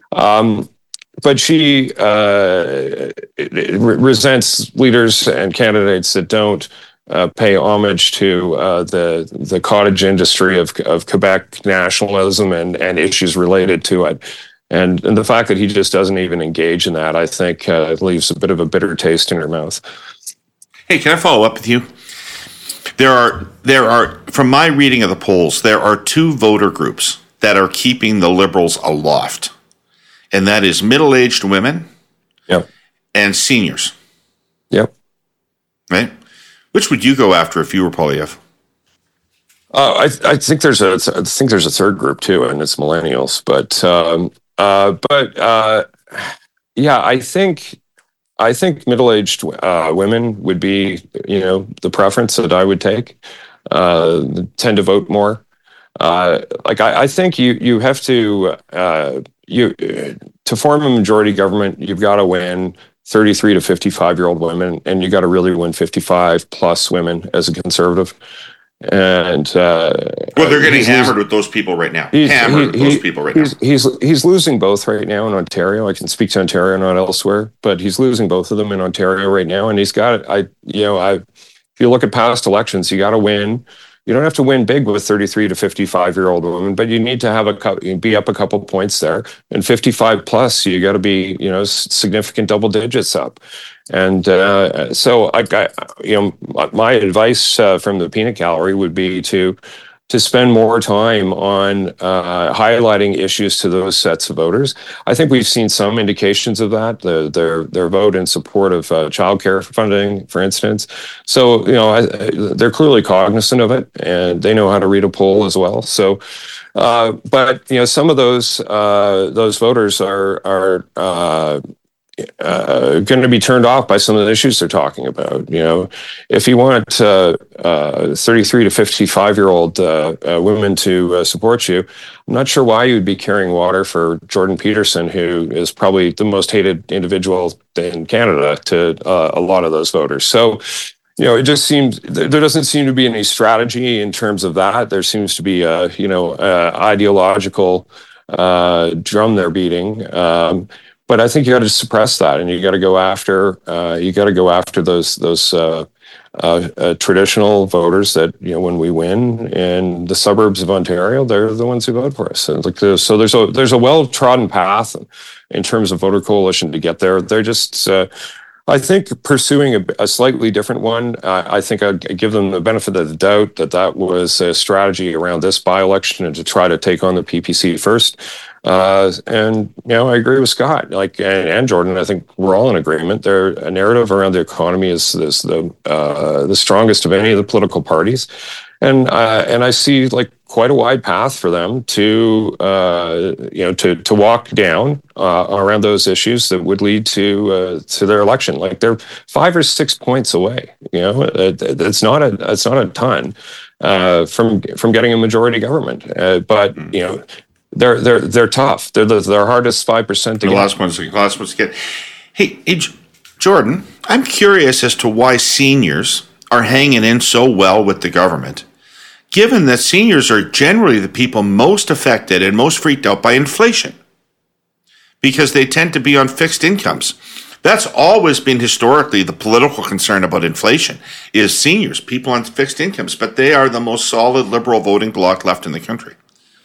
Um, But she uh, resents leaders and candidates that don't uh, pay homage to uh, the the cottage industry of of Quebec nationalism and and issues related to it, and and the fact that he just doesn't even engage in that, I think, uh, leaves a bit of a bitter taste in her mouth. Hey, can I follow up with you? There are there are from my reading of the polls, there are two voter groups that are keeping the Liberals aloft. And that is middle-aged women yep. and seniors. Yep. Right? Which would you go after if you were Poilievre? Uh, I, I think there's a I think there's a third group too, and it's millennials. But um, uh, but uh, yeah, I think I think middle-aged uh, women would be you know the preference that I would take. Uh, tend to vote more. Uh, like I, I think you you have to. Uh, You to form a majority government, you've got to win thirty-three to fifty-five year old women, and you got to really win fifty-five plus women as a conservative. And uh, well, they're getting hammered with those people right now. Hammered he, with those he, people right he's, now. He's he's losing both right now in Ontario. I can speak to Ontario, not elsewhere, but he's losing both of them in Ontario right now. And he's got I you know I if you look at past elections, you got to win. You don't have to win big with thirty-three to fifty-five year old women, but you need to have a be up a couple points there. And fifty-five plus, you got to be you know significant double digits up. And uh, so I, I, you know, my advice uh, from the peanut gallery would be to to spend more time on uh, highlighting issues to those sets of voters. I think we've seen some indications of that. The, their their vote in support of uh, childcare funding, for instance. So you know I, they're clearly cognizant of it, and they know how to read a poll as well. So, uh, but you know some of those uh, those voters are are. Uh, Uh, going to be turned off by some of the issues they're talking about. You know, if you want uh, uh, thirty-three to fifty-five year old uh, uh, women to uh, support you, I'm not sure why you'd be carrying water for Jordan Peterson, who is probably the most hated individual in Canada to uh, a lot of those voters. So, you know, it just seems there doesn't seem to be any strategy in terms of that. There seems to be a, you know, uh, ideological uh, drum they're beating. Um, But I think you got to suppress that, and you got to go after uh, you got to go after those those uh, uh, uh, traditional voters that you know when we win in the suburbs of Ontario, they're the ones who vote for us. And like so, there's a there's a well trodden path in terms of voter coalition to get there. They're just uh, I think pursuing a, a slightly different one, uh, I think I'd give them the benefit of the doubt that that was a strategy around this by-election and to try to take on the P P C first. Uh, and, you know, I agree with Scott, like, and, and Jordan, I think we're all in agreement. There, a narrative around the economy is, is the, uh, the strongest of any of the political parties. And, uh, and I see like quite a wide path for them to, uh, you know, to, to walk down, uh, around those issues that would lead to, uh, to their election. Like they're five or six points away, you know, it, it's not a, it's not a ton, uh, from, from getting a majority government. Uh, but, you know, They're they're they're tough. They're the their hardest five percent to the get. last ones, the last ones to get. Hey, hey, Jordan, I'm curious as to why seniors are hanging in so well with the government, given that seniors are generally the people most affected and most freaked out by inflation, because they tend to be on fixed incomes. That's always been historically the political concern about inflation is seniors, people on fixed incomes, but they are the most solid liberal voting bloc left in the country.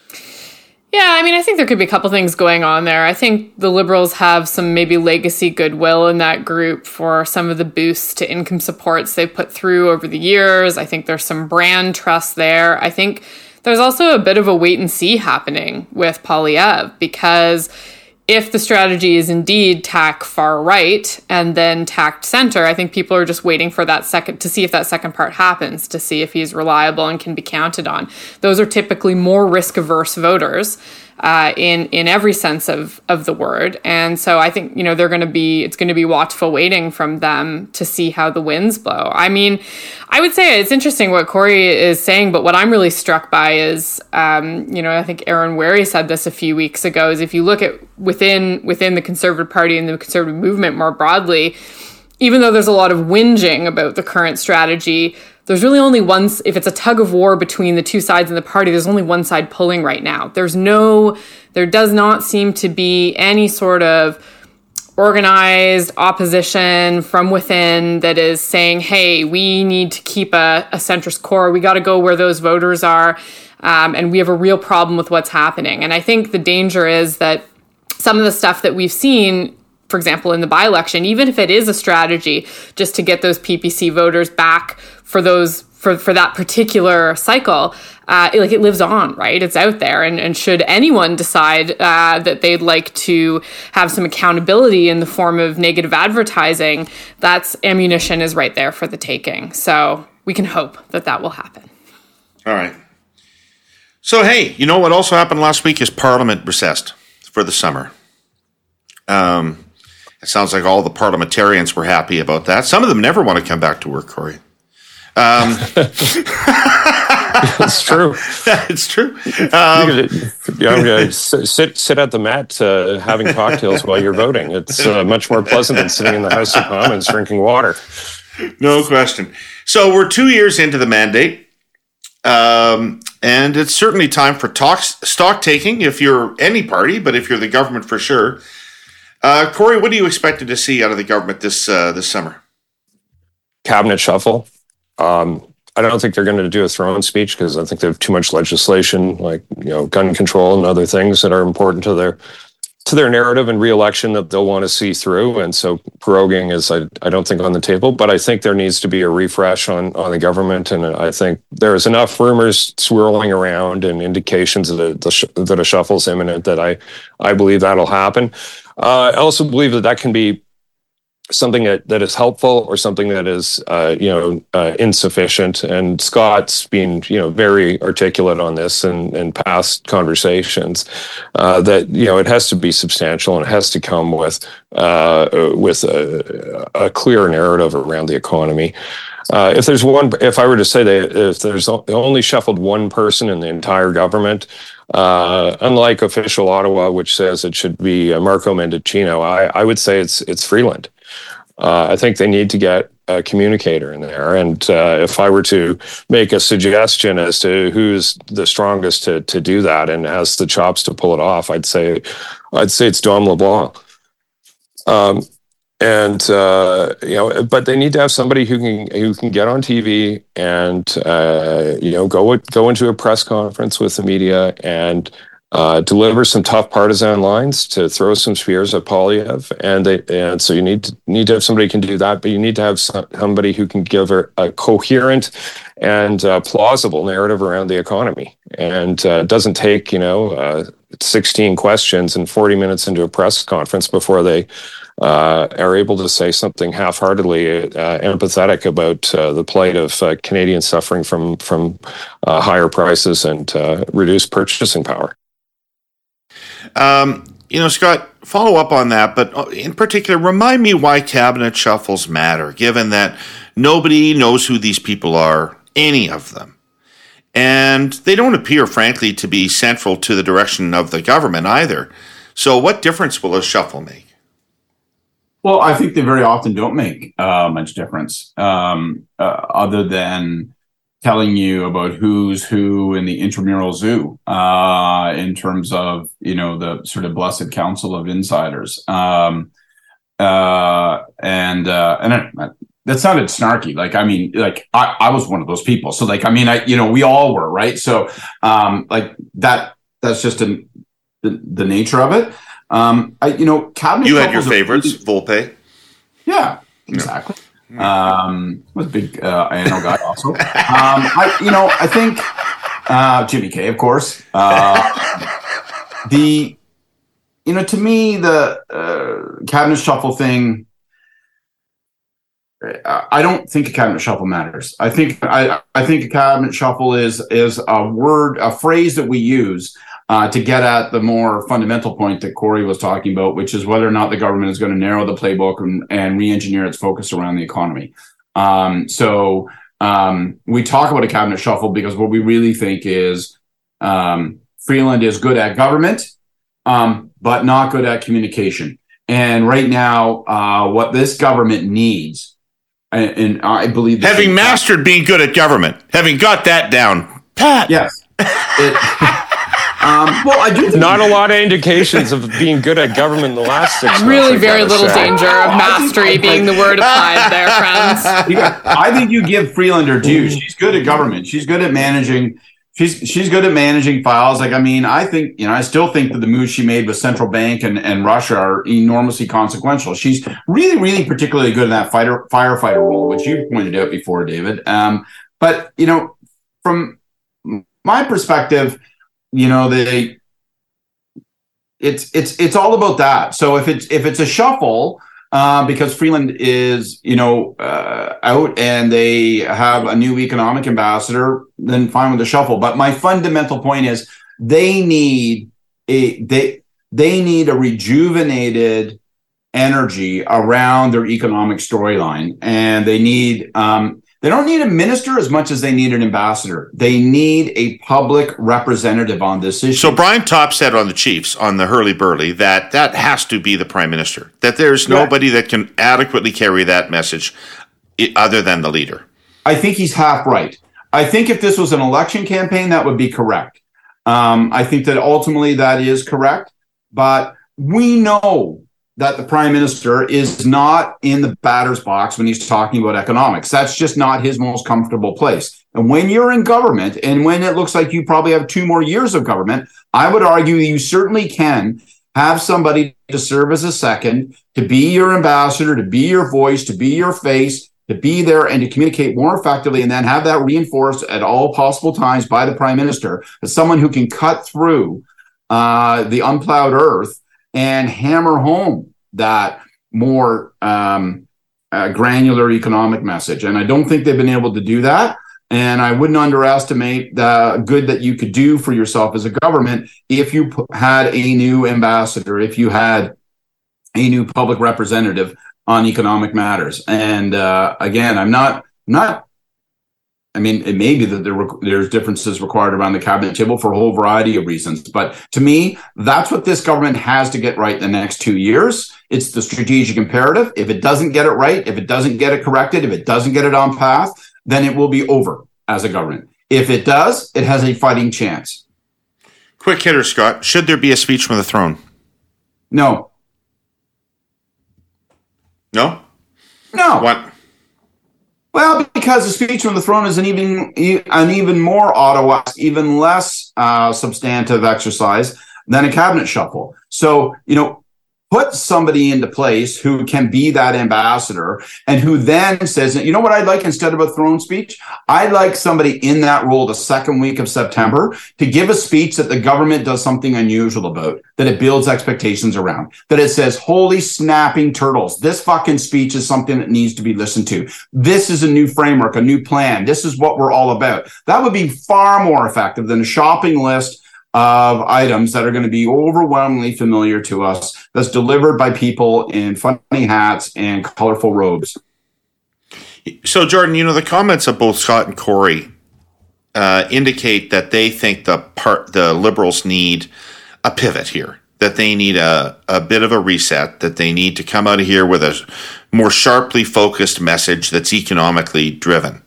Yeah, I mean, I think there could be a couple things going on there. I think the Liberals have some maybe legacy goodwill in that group for some of the boosts to income supports they've put through over the years. I think there's some brand trust there. I think there's also a bit of a wait and see happening with Poilievre, because if the strategy is indeed tack far right and then tacked center, I think people are just waiting for that second to see if that second part happens, to see if he's reliable and can be counted on. Those are typically more risk averse voters uh, in in every sense of of the word, and so I think you know they're going to be it's going to be watchful waiting from them to see how the winds blow. I mean, I would say it's interesting what Corey is saying, but what I'm really struck by is um, you know I think Aaron Wary said this a few weeks ago. Is if you look at within within the Conservative Party and the Conservative movement more broadly, even though there's a lot of whinging about the current strategy, there's really only one, if it's a tug of war between the two sides in the party, there's only one side pulling right now. There's no, there does not seem to be any sort of organized opposition from within that is saying, hey, we need to keep a, a centrist core. We got to go where those voters are. Um, and we have a real problem with what's happening. And I think the danger is that some of the stuff that we've seen, for example, in the by-election, even if it is a strategy just to get those P P C voters back for those for, for that particular cycle, uh, it, like it lives on, right? It's out there. And, and should anyone decide uh, that they'd like to have some accountability in the form of negative advertising, that's ammunition is right there for the taking. So we can hope that that will happen. All right. So, hey, you know what also happened last week is Parliament recessed for the summer. Um, it sounds like all the parliamentarians were happy about that. Some of them never want to come back to work, Corey. Um, it's true. It's true. Um, you know, sit sit at the mat uh, having cocktails while you're voting. It's uh, much more pleasant than sitting in the House of Commons drinking water. No question. So we're two years into the mandate, um, and it's certainly time for talks, stock taking if you're any party, but if you're the government for sure. Uh, Corey, what are you expected to see out of the government this uh, this summer? Cabinet shuffle. Um, I don't think they're going to do a throne speech because I think they have too much legislation, like you know, gun control and other things that are important to their to their narrative and re-election that they'll want to see through. And so proroguing is, I, I don't think, on the table. But I think there needs to be a refresh on on the government, and I think there's enough rumors swirling around and indications that a, that a shuffle is imminent that I I believe that'll happen. Uh, I also believe that that can be something that, that is helpful or something that is, uh, you know, uh, insufficient. And Scott's been, you know, very articulate on this in, in past conversations, uh, that, you know, it has to be substantial and it has to come with, uh, with a, a clear narrative around the economy. Uh, if there's one, if I were to say that if there's only shuffled one person in the entire government, uh, unlike official Ottawa, which says it should be uh, Marco Mendicino, I, I would say it's it's Freeland. Uh, I think they need to get a communicator in there. And uh, if I were to make a suggestion as to who's the strongest to to do that and has the chops to pull it off, I'd say I'd say it's Dom LeBlanc. Um, and uh, you know, but they need to have somebody who can who can get on T V and uh, you know go go into a press conference with the media and uh, deliver some tough partisan lines, to throw some spears at Poilievre, and they, and so you need to need to have somebody who can do that, but you need to have some, somebody who can give a, a coherent and uh, plausible narrative around the economy, and uh, it doesn't take, you know, uh, sixteen questions and forty minutes into a press conference before they uh, are able to say something half-heartedly uh, empathetic about uh, the plight of uh, Canadians suffering from from uh, higher prices and uh, reduced purchasing power. Um, you know, Scott, follow up on that, but in particular, remind me why cabinet shuffles matter, given that nobody knows who these people are, any of them. And they don't appear, frankly, to be central to the direction of the government either. So what difference will a shuffle make? Well, I think they very often don't make uh, much difference, um, uh, other than telling you about who's who in the intramural zoo, uh, in terms of, you know, the sort of blessed council of insiders. Um, uh, and, uh, and it, that sounded snarky. Like, I mean, like I, I was one of those people. So like, I mean, I, you know, we all were, right? So, um, like that, that's just an, the, the nature of it. Um, I, you know, cabinet. You had your favorites, Volpe. Yeah, exactly. Yeah. Um, was a big uh, I N O guy also. um, I, you know, I think uh, Jimmy K, of course. Uh, the, you know, to me, the uh, cabinet shuffle thing. I don't think a cabinet shuffle matters. I think I, I think a cabinet shuffle is is a word, a phrase that we use uh, to get at the more fundamental point that Corey was talking about, which is whether or not the government is going to narrow the playbook and, and re-engineer its focus around the economy. Um, so um, we talk about a cabinet shuffle because what we really think is um, Freeland is good at government, um, but not good at communication. And right now, uh, what this government needs, and, and I believe having mastered being good at government, having got that down, pat. Yes. It, um, well, I do. Not a lot of indications of being good at government in the last six months. Really, very little say. danger of mastery being the word applied there, friends. I think you give Freeland her due. She's good at government. She's good at managing. She's she's good at managing files. Like, I mean, I think, you know, I still think that the moves she made with central bank and, and Russia are enormously consequential. She's really, really particularly good in that fighter firefighter role, which you pointed out before, David. Um, but, you know, from my perspective, you know, they it's it's it's all about that. So if it's if it's a shuffle, uh, because Freeland is, you know, uh, out and they have a new economic ambassador, then fine with the shuffle. But my fundamental point is they need a they they need a rejuvenated energy around their economic storyline, and they need um, they don't need a minister as much as they need an ambassador. They need a public representative on this issue. So Brian Topp said on the Chiefs, on the hurly-burly, that that has to be the prime minister, that there's nobody yeah. that can adequately carry that message other than the leader. I think he's half right. I think if this was an election campaign, that would be correct. Um, I think that ultimately that is correct. But we know that the prime minister is not in the batter's box when he's talking about economics. That's just not his most comfortable place. And when you're in government, and when it looks like you probably have two more years of government, I would argue that you certainly can have somebody to serve as a second, to be your ambassador, to be your voice, to be your face, to be there and to communicate more effectively, and then have that reinforced at all possible times by the prime minister as someone who can cut through uh, the unplowed earth and hammer home that more um, uh, granular economic message. And I don't think they've been able to do that. And I wouldn't underestimate the good that you could do for yourself as a government if you p- had a new ambassador, if you had a new public representative on economic matters. And uh, again, I'm not not. I mean, it may be that there, there's differences required around the cabinet table for a whole variety of reasons. But to me, that's what this government has to get right in the next two years. It's the strategic imperative. If it doesn't get it right, if it doesn't get it corrected, if it doesn't get it on path, then it will be over as a government. If it does, it has a fighting chance. Quick hitter, Scott. Should there be a speech from the throne? No. No? No. What? Well, because the speech from the throne is an even an even more Ottawa, even less uh, substantive exercise than a cabinet shuffle. So, you know, put somebody into place who can be that ambassador and who then says, you know what I'd like instead of a throne speech? I'd like somebody in that role the second week of September to give a speech that the government does something unusual about, that it builds expectations around, that it says, holy snapping turtles, this fucking speech is something that needs to be listened to. This is a new framework, a new plan. This is what we're all about. That would be far more effective than a shopping list of items that are going to be overwhelmingly familiar to us, that's delivered by people in funny hats and colorful robes. So, Jordan, you know, the comments of both Scott and Corey uh, indicate that they think the part the Liberals need a pivot here, that they need a, a bit of a reset, that they need to come out of here with a more sharply focused message that's economically driven.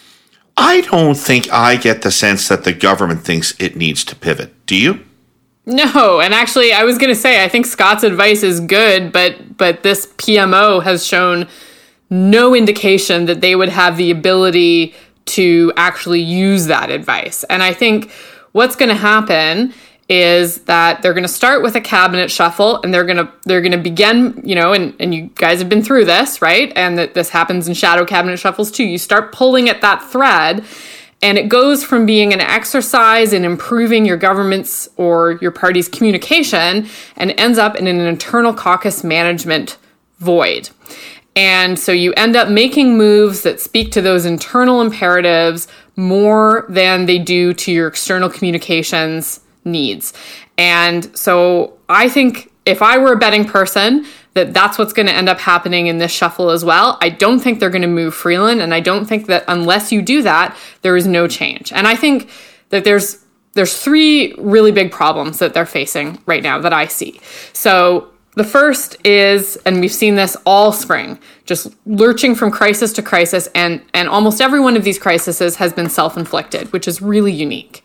I don't think I get the sense that the government thinks it needs to pivot. Do you? No, and actually, I was going to say, I think Scott's advice is good, but but this P M O has shown no indication that they would have the ability to actually use that advice. And I think what's going to happen is that they're going to start with a cabinet shuffle, and they're going to they're going to begin, you know, and, and you guys have been through this, right? And that this happens in shadow cabinet shuffles too. You start pulling at that thread, and it goes from being an exercise in improving your government's or your party's communication and ends up in an internal caucus management void. And so you end up making moves that speak to those internal imperatives more than they do to your external communications needs. And so I think if I were a betting person, that that's what's going to end up happening in this shuffle as well. I don't think they're going to move Freeland, and I don't think that unless you do that, there is no change. And I think that there's there's three really big problems that they're facing right now that I see. So the first is, and we've seen this all spring, just lurching from crisis to crisis, and and almost every one of these crises has been self-inflicted, which is really unique.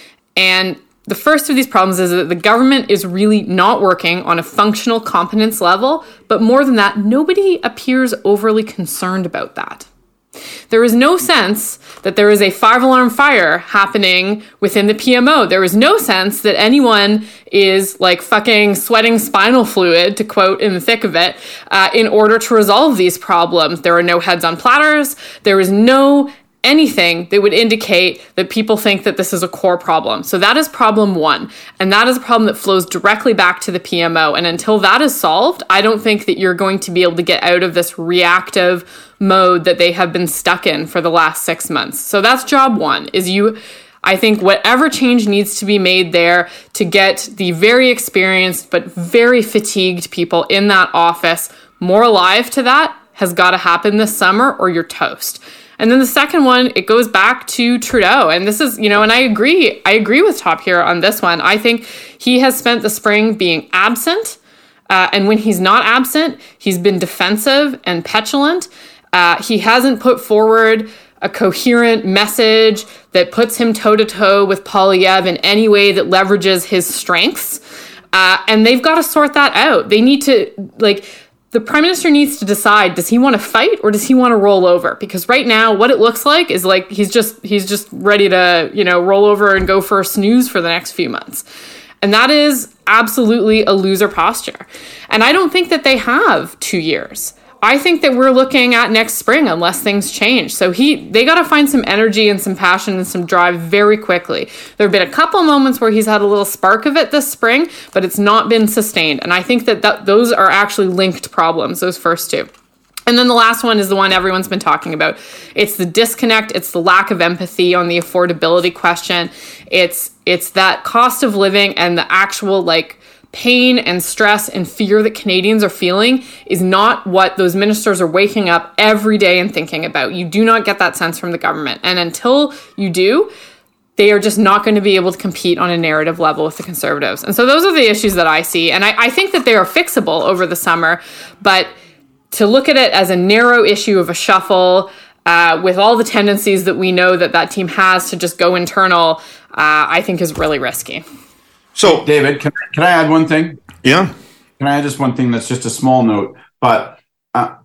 And the first of these problems is that the government is really not working on a functional competence level, but more than that, nobody appears overly concerned about that. There is no sense that there is a five-alarm fire happening within the P M O. There is no sense that anyone is like fucking sweating spinal fluid, to quote In the Thick of It, uh, in order to resolve these problems. There are no heads on platters. There is no anything that would indicate that people think that this is a core problem. So that is problem one. And that is a problem that flows directly back to the P M O. And until that is solved, I don't think that you're going to be able to get out of this reactive mode that they have been stuck in for the last six months. So that's job one, is you, I think whatever change needs to be made there to get the very experienced but very fatigued people in that office more alive to that has got to happen this summer, or you're toast. And then the second one, it goes back to Trudeau. And this is, you know, and I agree, I agree with Top here on this one. I think he has spent the spring being absent. Uh, and when he's not absent, he's been defensive and petulant. Uh, he hasn't put forward a coherent message that puts him toe-to-toe with Poilievre in any way that leverages his strengths. Uh, and they've got to sort that out. They need to, like... The Prime Minister needs to decide, does he want to fight or does he want to roll over? Because right now, what it looks like is like he's just he's just ready to, you know, roll over and go for a snooze for the next few months. And that is absolutely a loser posture. And I don't think that they have two years. I think that we're looking at next spring unless things change. So he, they got to find some energy and some passion and some drive very quickly. There have been a couple moments where he's had a little spark of it this spring, but it's not been sustained. And I think that, that those are actually linked problems, those first two. And then the last one is the one everyone's been talking about. It's the disconnect. It's the lack of empathy on the affordability question. It's, it's that cost of living and the actual, like, pain and stress and fear that Canadians are feeling is not what those ministers are waking up every day and thinking about. You do not get that sense from the government. And until you do, they are just not going to be able to compete on a narrative level with the Conservatives. And so those are the issues that I see. And I, I think that they are fixable over the summer. But to look at it as a narrow issue of a shuffle, uh, with all the tendencies that we know that that team has to just go internal, uh, I think is really risky. So, David, can, can I add one thing? Yeah. Can I add just one thing that's just a small note? But uh,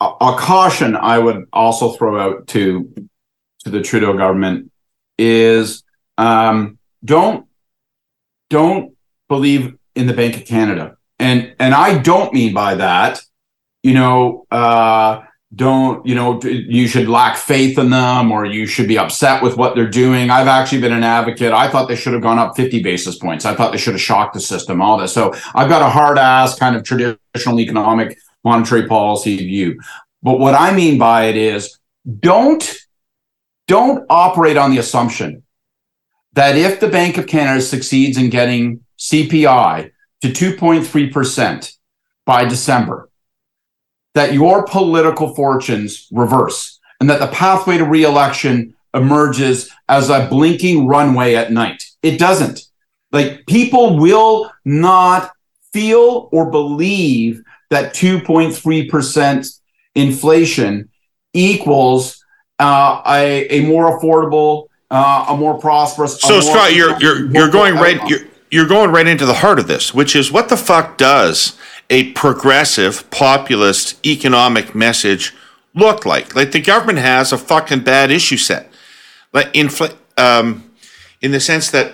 a, a caution I would also throw out to to the Trudeau government is um, don't don't believe in the Bank of Canada, and and I don't mean by that, you know. Uh, don't, you know, you should lack faith in them or you should be upset with what they're doing. I've actually been an advocate. I thought they should have gone up fifty basis points. I thought they should have shocked the system, all this. So I've got a hard ass kind of traditional economic monetary policy view. But what I mean by it is don't, don't operate on the assumption that if the Bank of Canada succeeds in getting C P I to two point three percent by December, that your political fortunes reverse and that the pathway to re-election emerges as a blinking runway at night. It doesn't. Like, people will not feel or believe that two point three percent inflation equals uh, a, a more affordable, uh, a more prosperous. So, more Scott, you're you're you're going right you're, you're going right into the heart of this, which is what the fuck does a progressive, populist economic message look like? Like, the government has a fucking bad issue set, like infl- um, in the sense that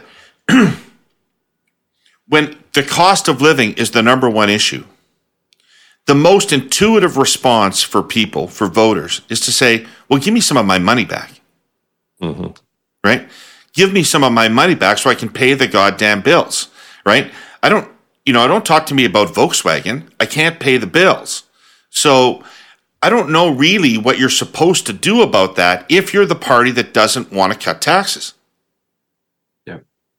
when the cost of living is the number one issue, the most intuitive response for people, for voters, is to say, well, give me some of my money back. Mm-hmm. Right? Give me some of my money back so I can pay the goddamn bills. Right? I don't, you know, I don't talk to me about Volkswagen. I can't pay the bills. So I don't know really what you're supposed to do about that if you're the party that doesn't want to cut taxes. Yeah.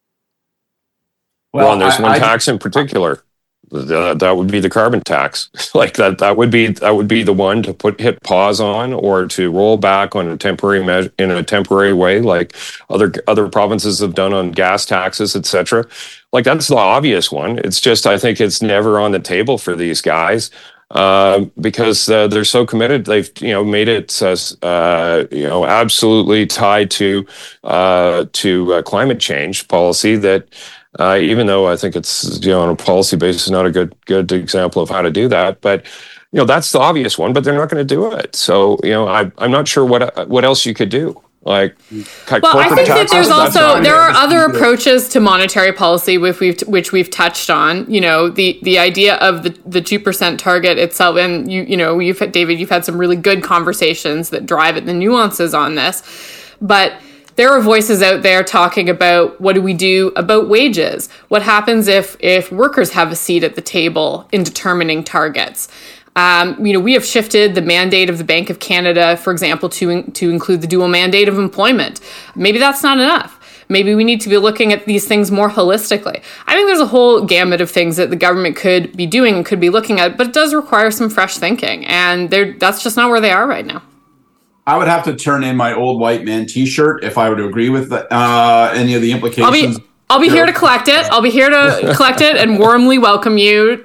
Well, well and there's I, one I, tax in particular. Uh, that would be the carbon tax. like that, that would be that would be the one to put hit pause on or to roll back on a temporary measure in a temporary way, like other other provinces have done on gas taxes, et cetera. Like, that's the obvious one. It's just, I think it's never on the table for these guys uh, because uh, they're so committed. They've, you know, made it uh, you know absolutely tied to uh, to uh, climate change policy that. Uh, even though I think it's, you know, on a policy basis, not a good good example of how to do that. But, you know, that's the obvious one, but they're not going to do it. So, you know, I, I'm not sure what what else you could do. Like, cut well, corporate I think taxes, that there's also, there are other good. approaches to monetary policy which we've, which we've touched on. You know, the, the idea of the, the two percent target itself, and, you you know, you've had, David, you've had some really good conversations that drive at the nuances on this. But there are voices out there talking about what do we do about wages? What happens if if workers have a seat at the table in determining targets? Um, you know, we have shifted the mandate of the Bank of Canada, for example, to to include the dual mandate of employment. Maybe that's not enough. Maybe we need to be looking at these things more holistically. I think there's a whole gamut of things that the government could be doing and could be looking at, but it does require some fresh thinking, and they're that's just not where they are right now. I would have to turn in my old white man T-shirt if I were to agree with the, uh, any of the implications. I'll be, I'll be here to collect it. I'll be here to collect it and warmly welcome you.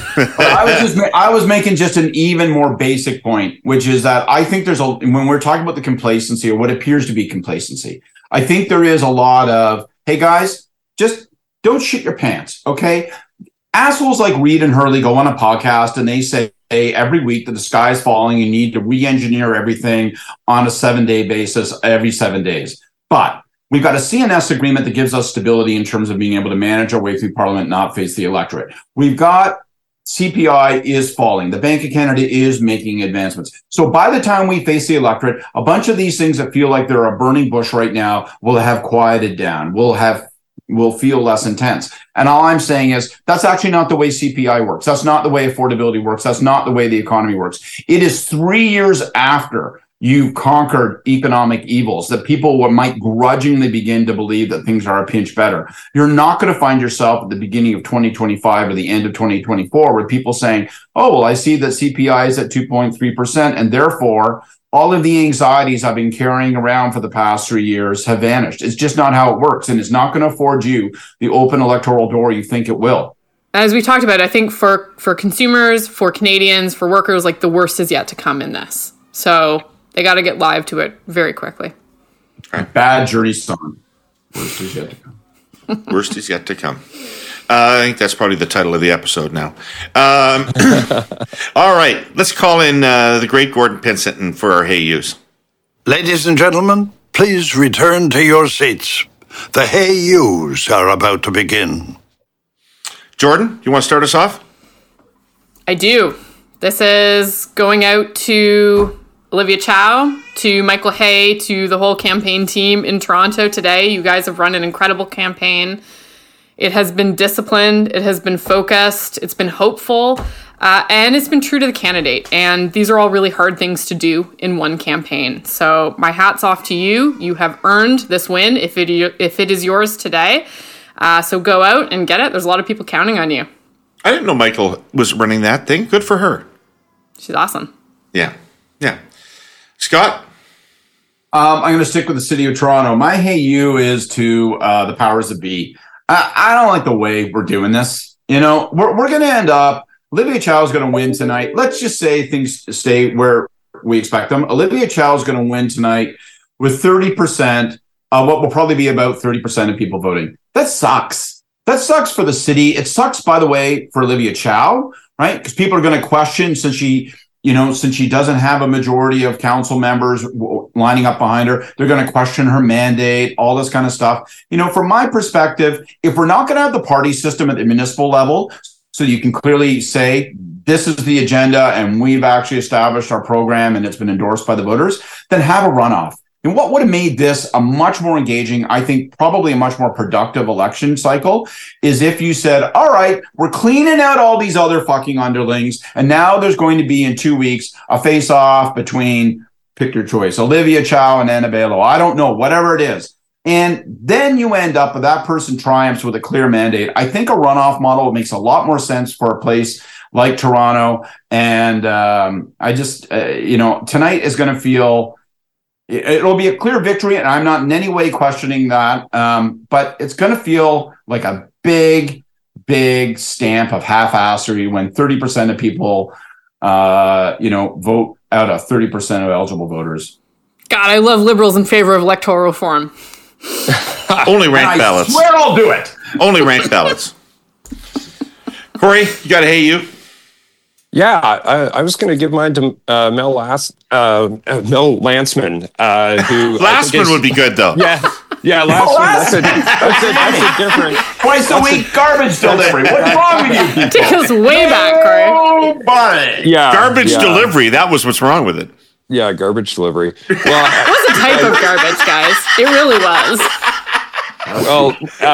I was just, ma- I was making just an even more basic point, which is that I think there's a, when we're talking about the complacency or what appears to be complacency, I think there is a lot of, hey guys, just don't shit your pants, okay? Assholes like Reed and Hurley go on a podcast and they say, every week that the sky is falling, you need to re-engineer everything on a seven-day basis every seven days. But we've got a C N S agreement that gives us stability in terms of being able to manage our way through Parliament, not face the electorate. We've got C P I is falling. The Bank of Canada is making advancements. So by the time we face the electorate, a bunch of these things that feel like they're a burning bush right now will have quieted down, will have will feel less intense. And all I'm saying is that's actually not the way C P I works. That's not the way affordability works. That's not the way the economy works. It is three years after you've conquered economic evils that people might grudgingly begin to believe that things are a pinch better. You're not going to find yourself at the beginning of twenty twenty-five or the end of twenty twenty-four with people saying, oh, well, I see that C P I is at two point three percent and therefore all of the anxieties I've been carrying around for the past three years have vanished. It's just not how it works. And it's not going to afford you the open electoral door you think it will. As we talked about, I think for, for consumers, for Canadians, for workers, like the worst is yet to come in this. So they got to get live to it very quickly. Bad journey song. Worst is yet to come. Worst is yet to come. Uh, I think that's probably the title of the episode now. Um, all right, let's call in uh, the great Gordon Pinsent for our Hey Yous. Ladies and gentlemen, please return to your seats. The Hey Yous are about to begin. Jordan, you want to start us off? I do. This is going out to Olivia Chow, to Michael Hay, to the whole campaign team in Toronto today. You guys have run an incredible campaign. It has been disciplined, it has been focused, it's been hopeful, uh, and it's been true to the candidate. And these are all really hard things to do in one campaign. So my hat's off to you. You have earned this win if it, if it is yours today. Uh, so go out and get it. There's a lot of people counting on you. I didn't know Michael was running that thing. Good for her. She's awesome. Yeah, yeah. Scott? Um, I'm going to stick with the city of Toronto. My Hey You is to uh, the powers that be. I, I don't like the way we're doing this. You know, we're, we're going to end up, Olivia Chow is going to win tonight. Let's just say things stay where we expect them. Olivia Chow is going to win tonight with thirty percent of what will probably be about thirty percent of people voting. That sucks. That sucks for the city. It sucks, by the way, for Olivia Chow, right? Because people are going to question since she, you know, since she doesn't have a majority of council members lining up behind her, they're going to question her mandate, all this kind of stuff. You know, from my perspective, if we're not going to have the party system at the municipal level, so you can clearly say, this is the agenda and we've actually established our program and it's been endorsed by the voters, then have a runoff. And what would have made this a much more engaging, I think probably a much more productive election cycle is if you said, all right, we're cleaning out all these other fucking underlings. And now there's going to be in two weeks a face off between, pick your choice, Olivia Chow and Anna Bailo. I don't know, whatever it is. And then you end up with that person triumphs with a clear mandate. I think a runoff model makes a lot more sense for a place like Toronto. And um, I just, uh, you know, tonight is going to feel, it'll be a clear victory, and I'm not in any way questioning that. Um, but it's going to feel like a big, big stamp of half-assery when thirty percent of people, uh, you know, vote out of thirty percent of eligible voters. God, I love Liberals in favor of electoral reform. Only ranked ballots. I swear I'll do it. Only ranked ballots. Corey, you got a Hey You? Yeah, I, I was going to give mine to uh, Mel Last, uh, Mel Lanceman, uh, who Lastman would be good though. Yeah, yeah, Lastman. That's a, that's, a, that's a different. Twice a week garbage delivery. What's wrong with you people? Take us way back, Corey. Nobody. Yeah, Garbage yeah. delivery. That was what's wrong with it. Yeah, garbage delivery. Well, It was a type of garbage, guys. It really was. Well,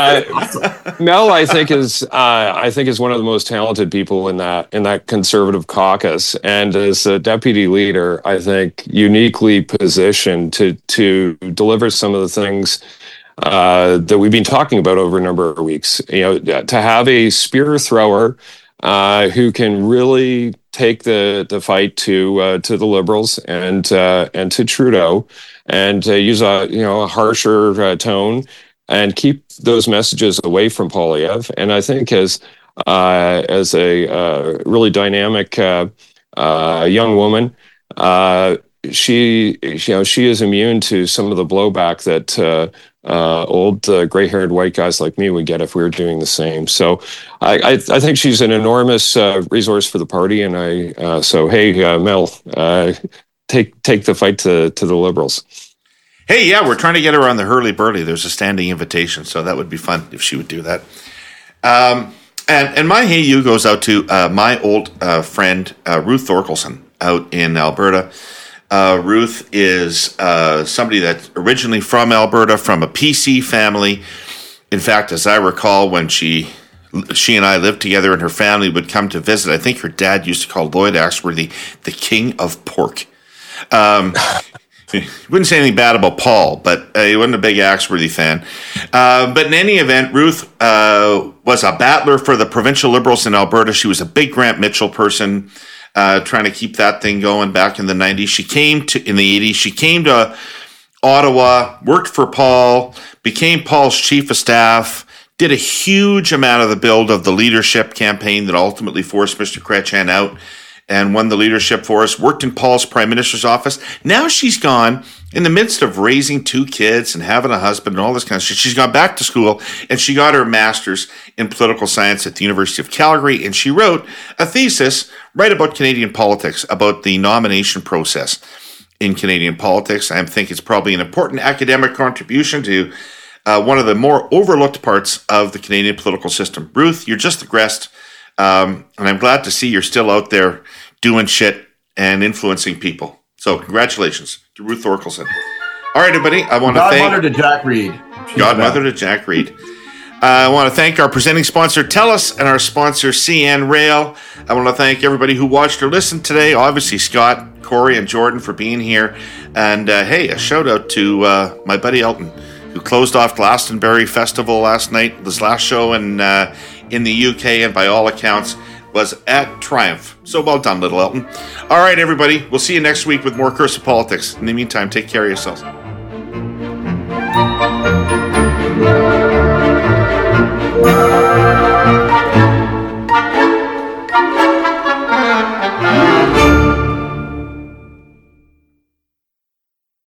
uh, Mel, I think is uh, I think is one of the most talented people in that in that conservative caucus, and as a deputy leader, I think uniquely positioned to to deliver some of the things uh, that we've been talking about over a number of weeks. You know, to have a spear thrower uh, who can really take the the fight to uh, to the Liberals and uh, and to Trudeau, and uh, use a you know a harsher uh, tone. And keep those messages away from Poilievre. And I think as uh, as a uh, really dynamic uh, uh, young woman, uh, she you know she is immune to some of the blowback that uh, uh, old uh, gray-haired white guys like me would get if we were doing the same. So I I, I think she's an enormous uh, resource for the party. And I uh, so hey uh, Mel, uh, take take the fight to to the Liberals. Hey, yeah, we're trying to get her on the hurly-burly. There's a standing invitation, so that would be fun if she would do that. Um, and, and my Hey You goes out to uh, my old uh, friend, uh, Ruth Thorkelson, out in Alberta. Uh, Ruth is uh, somebody that's originally from Alberta, from a P C family. In fact, as I recall, when she she and I lived together and her family would come to visit, I think her dad used to call Lloyd Axworthy the king of pork. Um He wouldn't say anything bad about Paul, but uh, he wasn't a big Axworthy fan. Uh, but in any event, Ruth uh, was a battler for the provincial Liberals in Alberta. She was a big Grant Mitchell person, uh, trying to keep that thing going back in the nineties. She came to, in the eighties, she came to Ottawa, worked for Paul, became Paul's chief of staff, did a huge amount of the build of the leadership campaign that ultimately forced Mister Chrétien out, and won the leadership for us, worked in Paul's prime minister's office. Now she's gone in the midst of raising two kids and having a husband and all this kind of shit, she's gone back to school and she got her master's in political science at the University of Calgary. And she wrote a thesis right about Canadian politics, about the nomination process in Canadian politics. I think it's probably an important academic contribution to uh, one of the more overlooked parts of the Canadian political system. Ruth, you're just the best. Um, and I'm glad to see you're still out there doing shit and influencing people. So congratulations to Ruth Thorkelson. All right, everybody. I want to thank Godmother to Jack Reed. Godmother to Jack Reed. Uh, I want to thank our presenting sponsor, TELUS, and our sponsor, C N Rail. I want to thank everybody who watched or listened today. Obviously, Scott, Corey, and Jordan for being here. And uh, hey, a shout out to uh, my buddy Elton, who closed off Glastonbury Festival last night. This last show in uh, in the U K, and by all accounts, was at triumph. So well done, little Elton. All right, everybody. We'll see you next week with more Curse of Politics. In the meantime, take care of yourselves.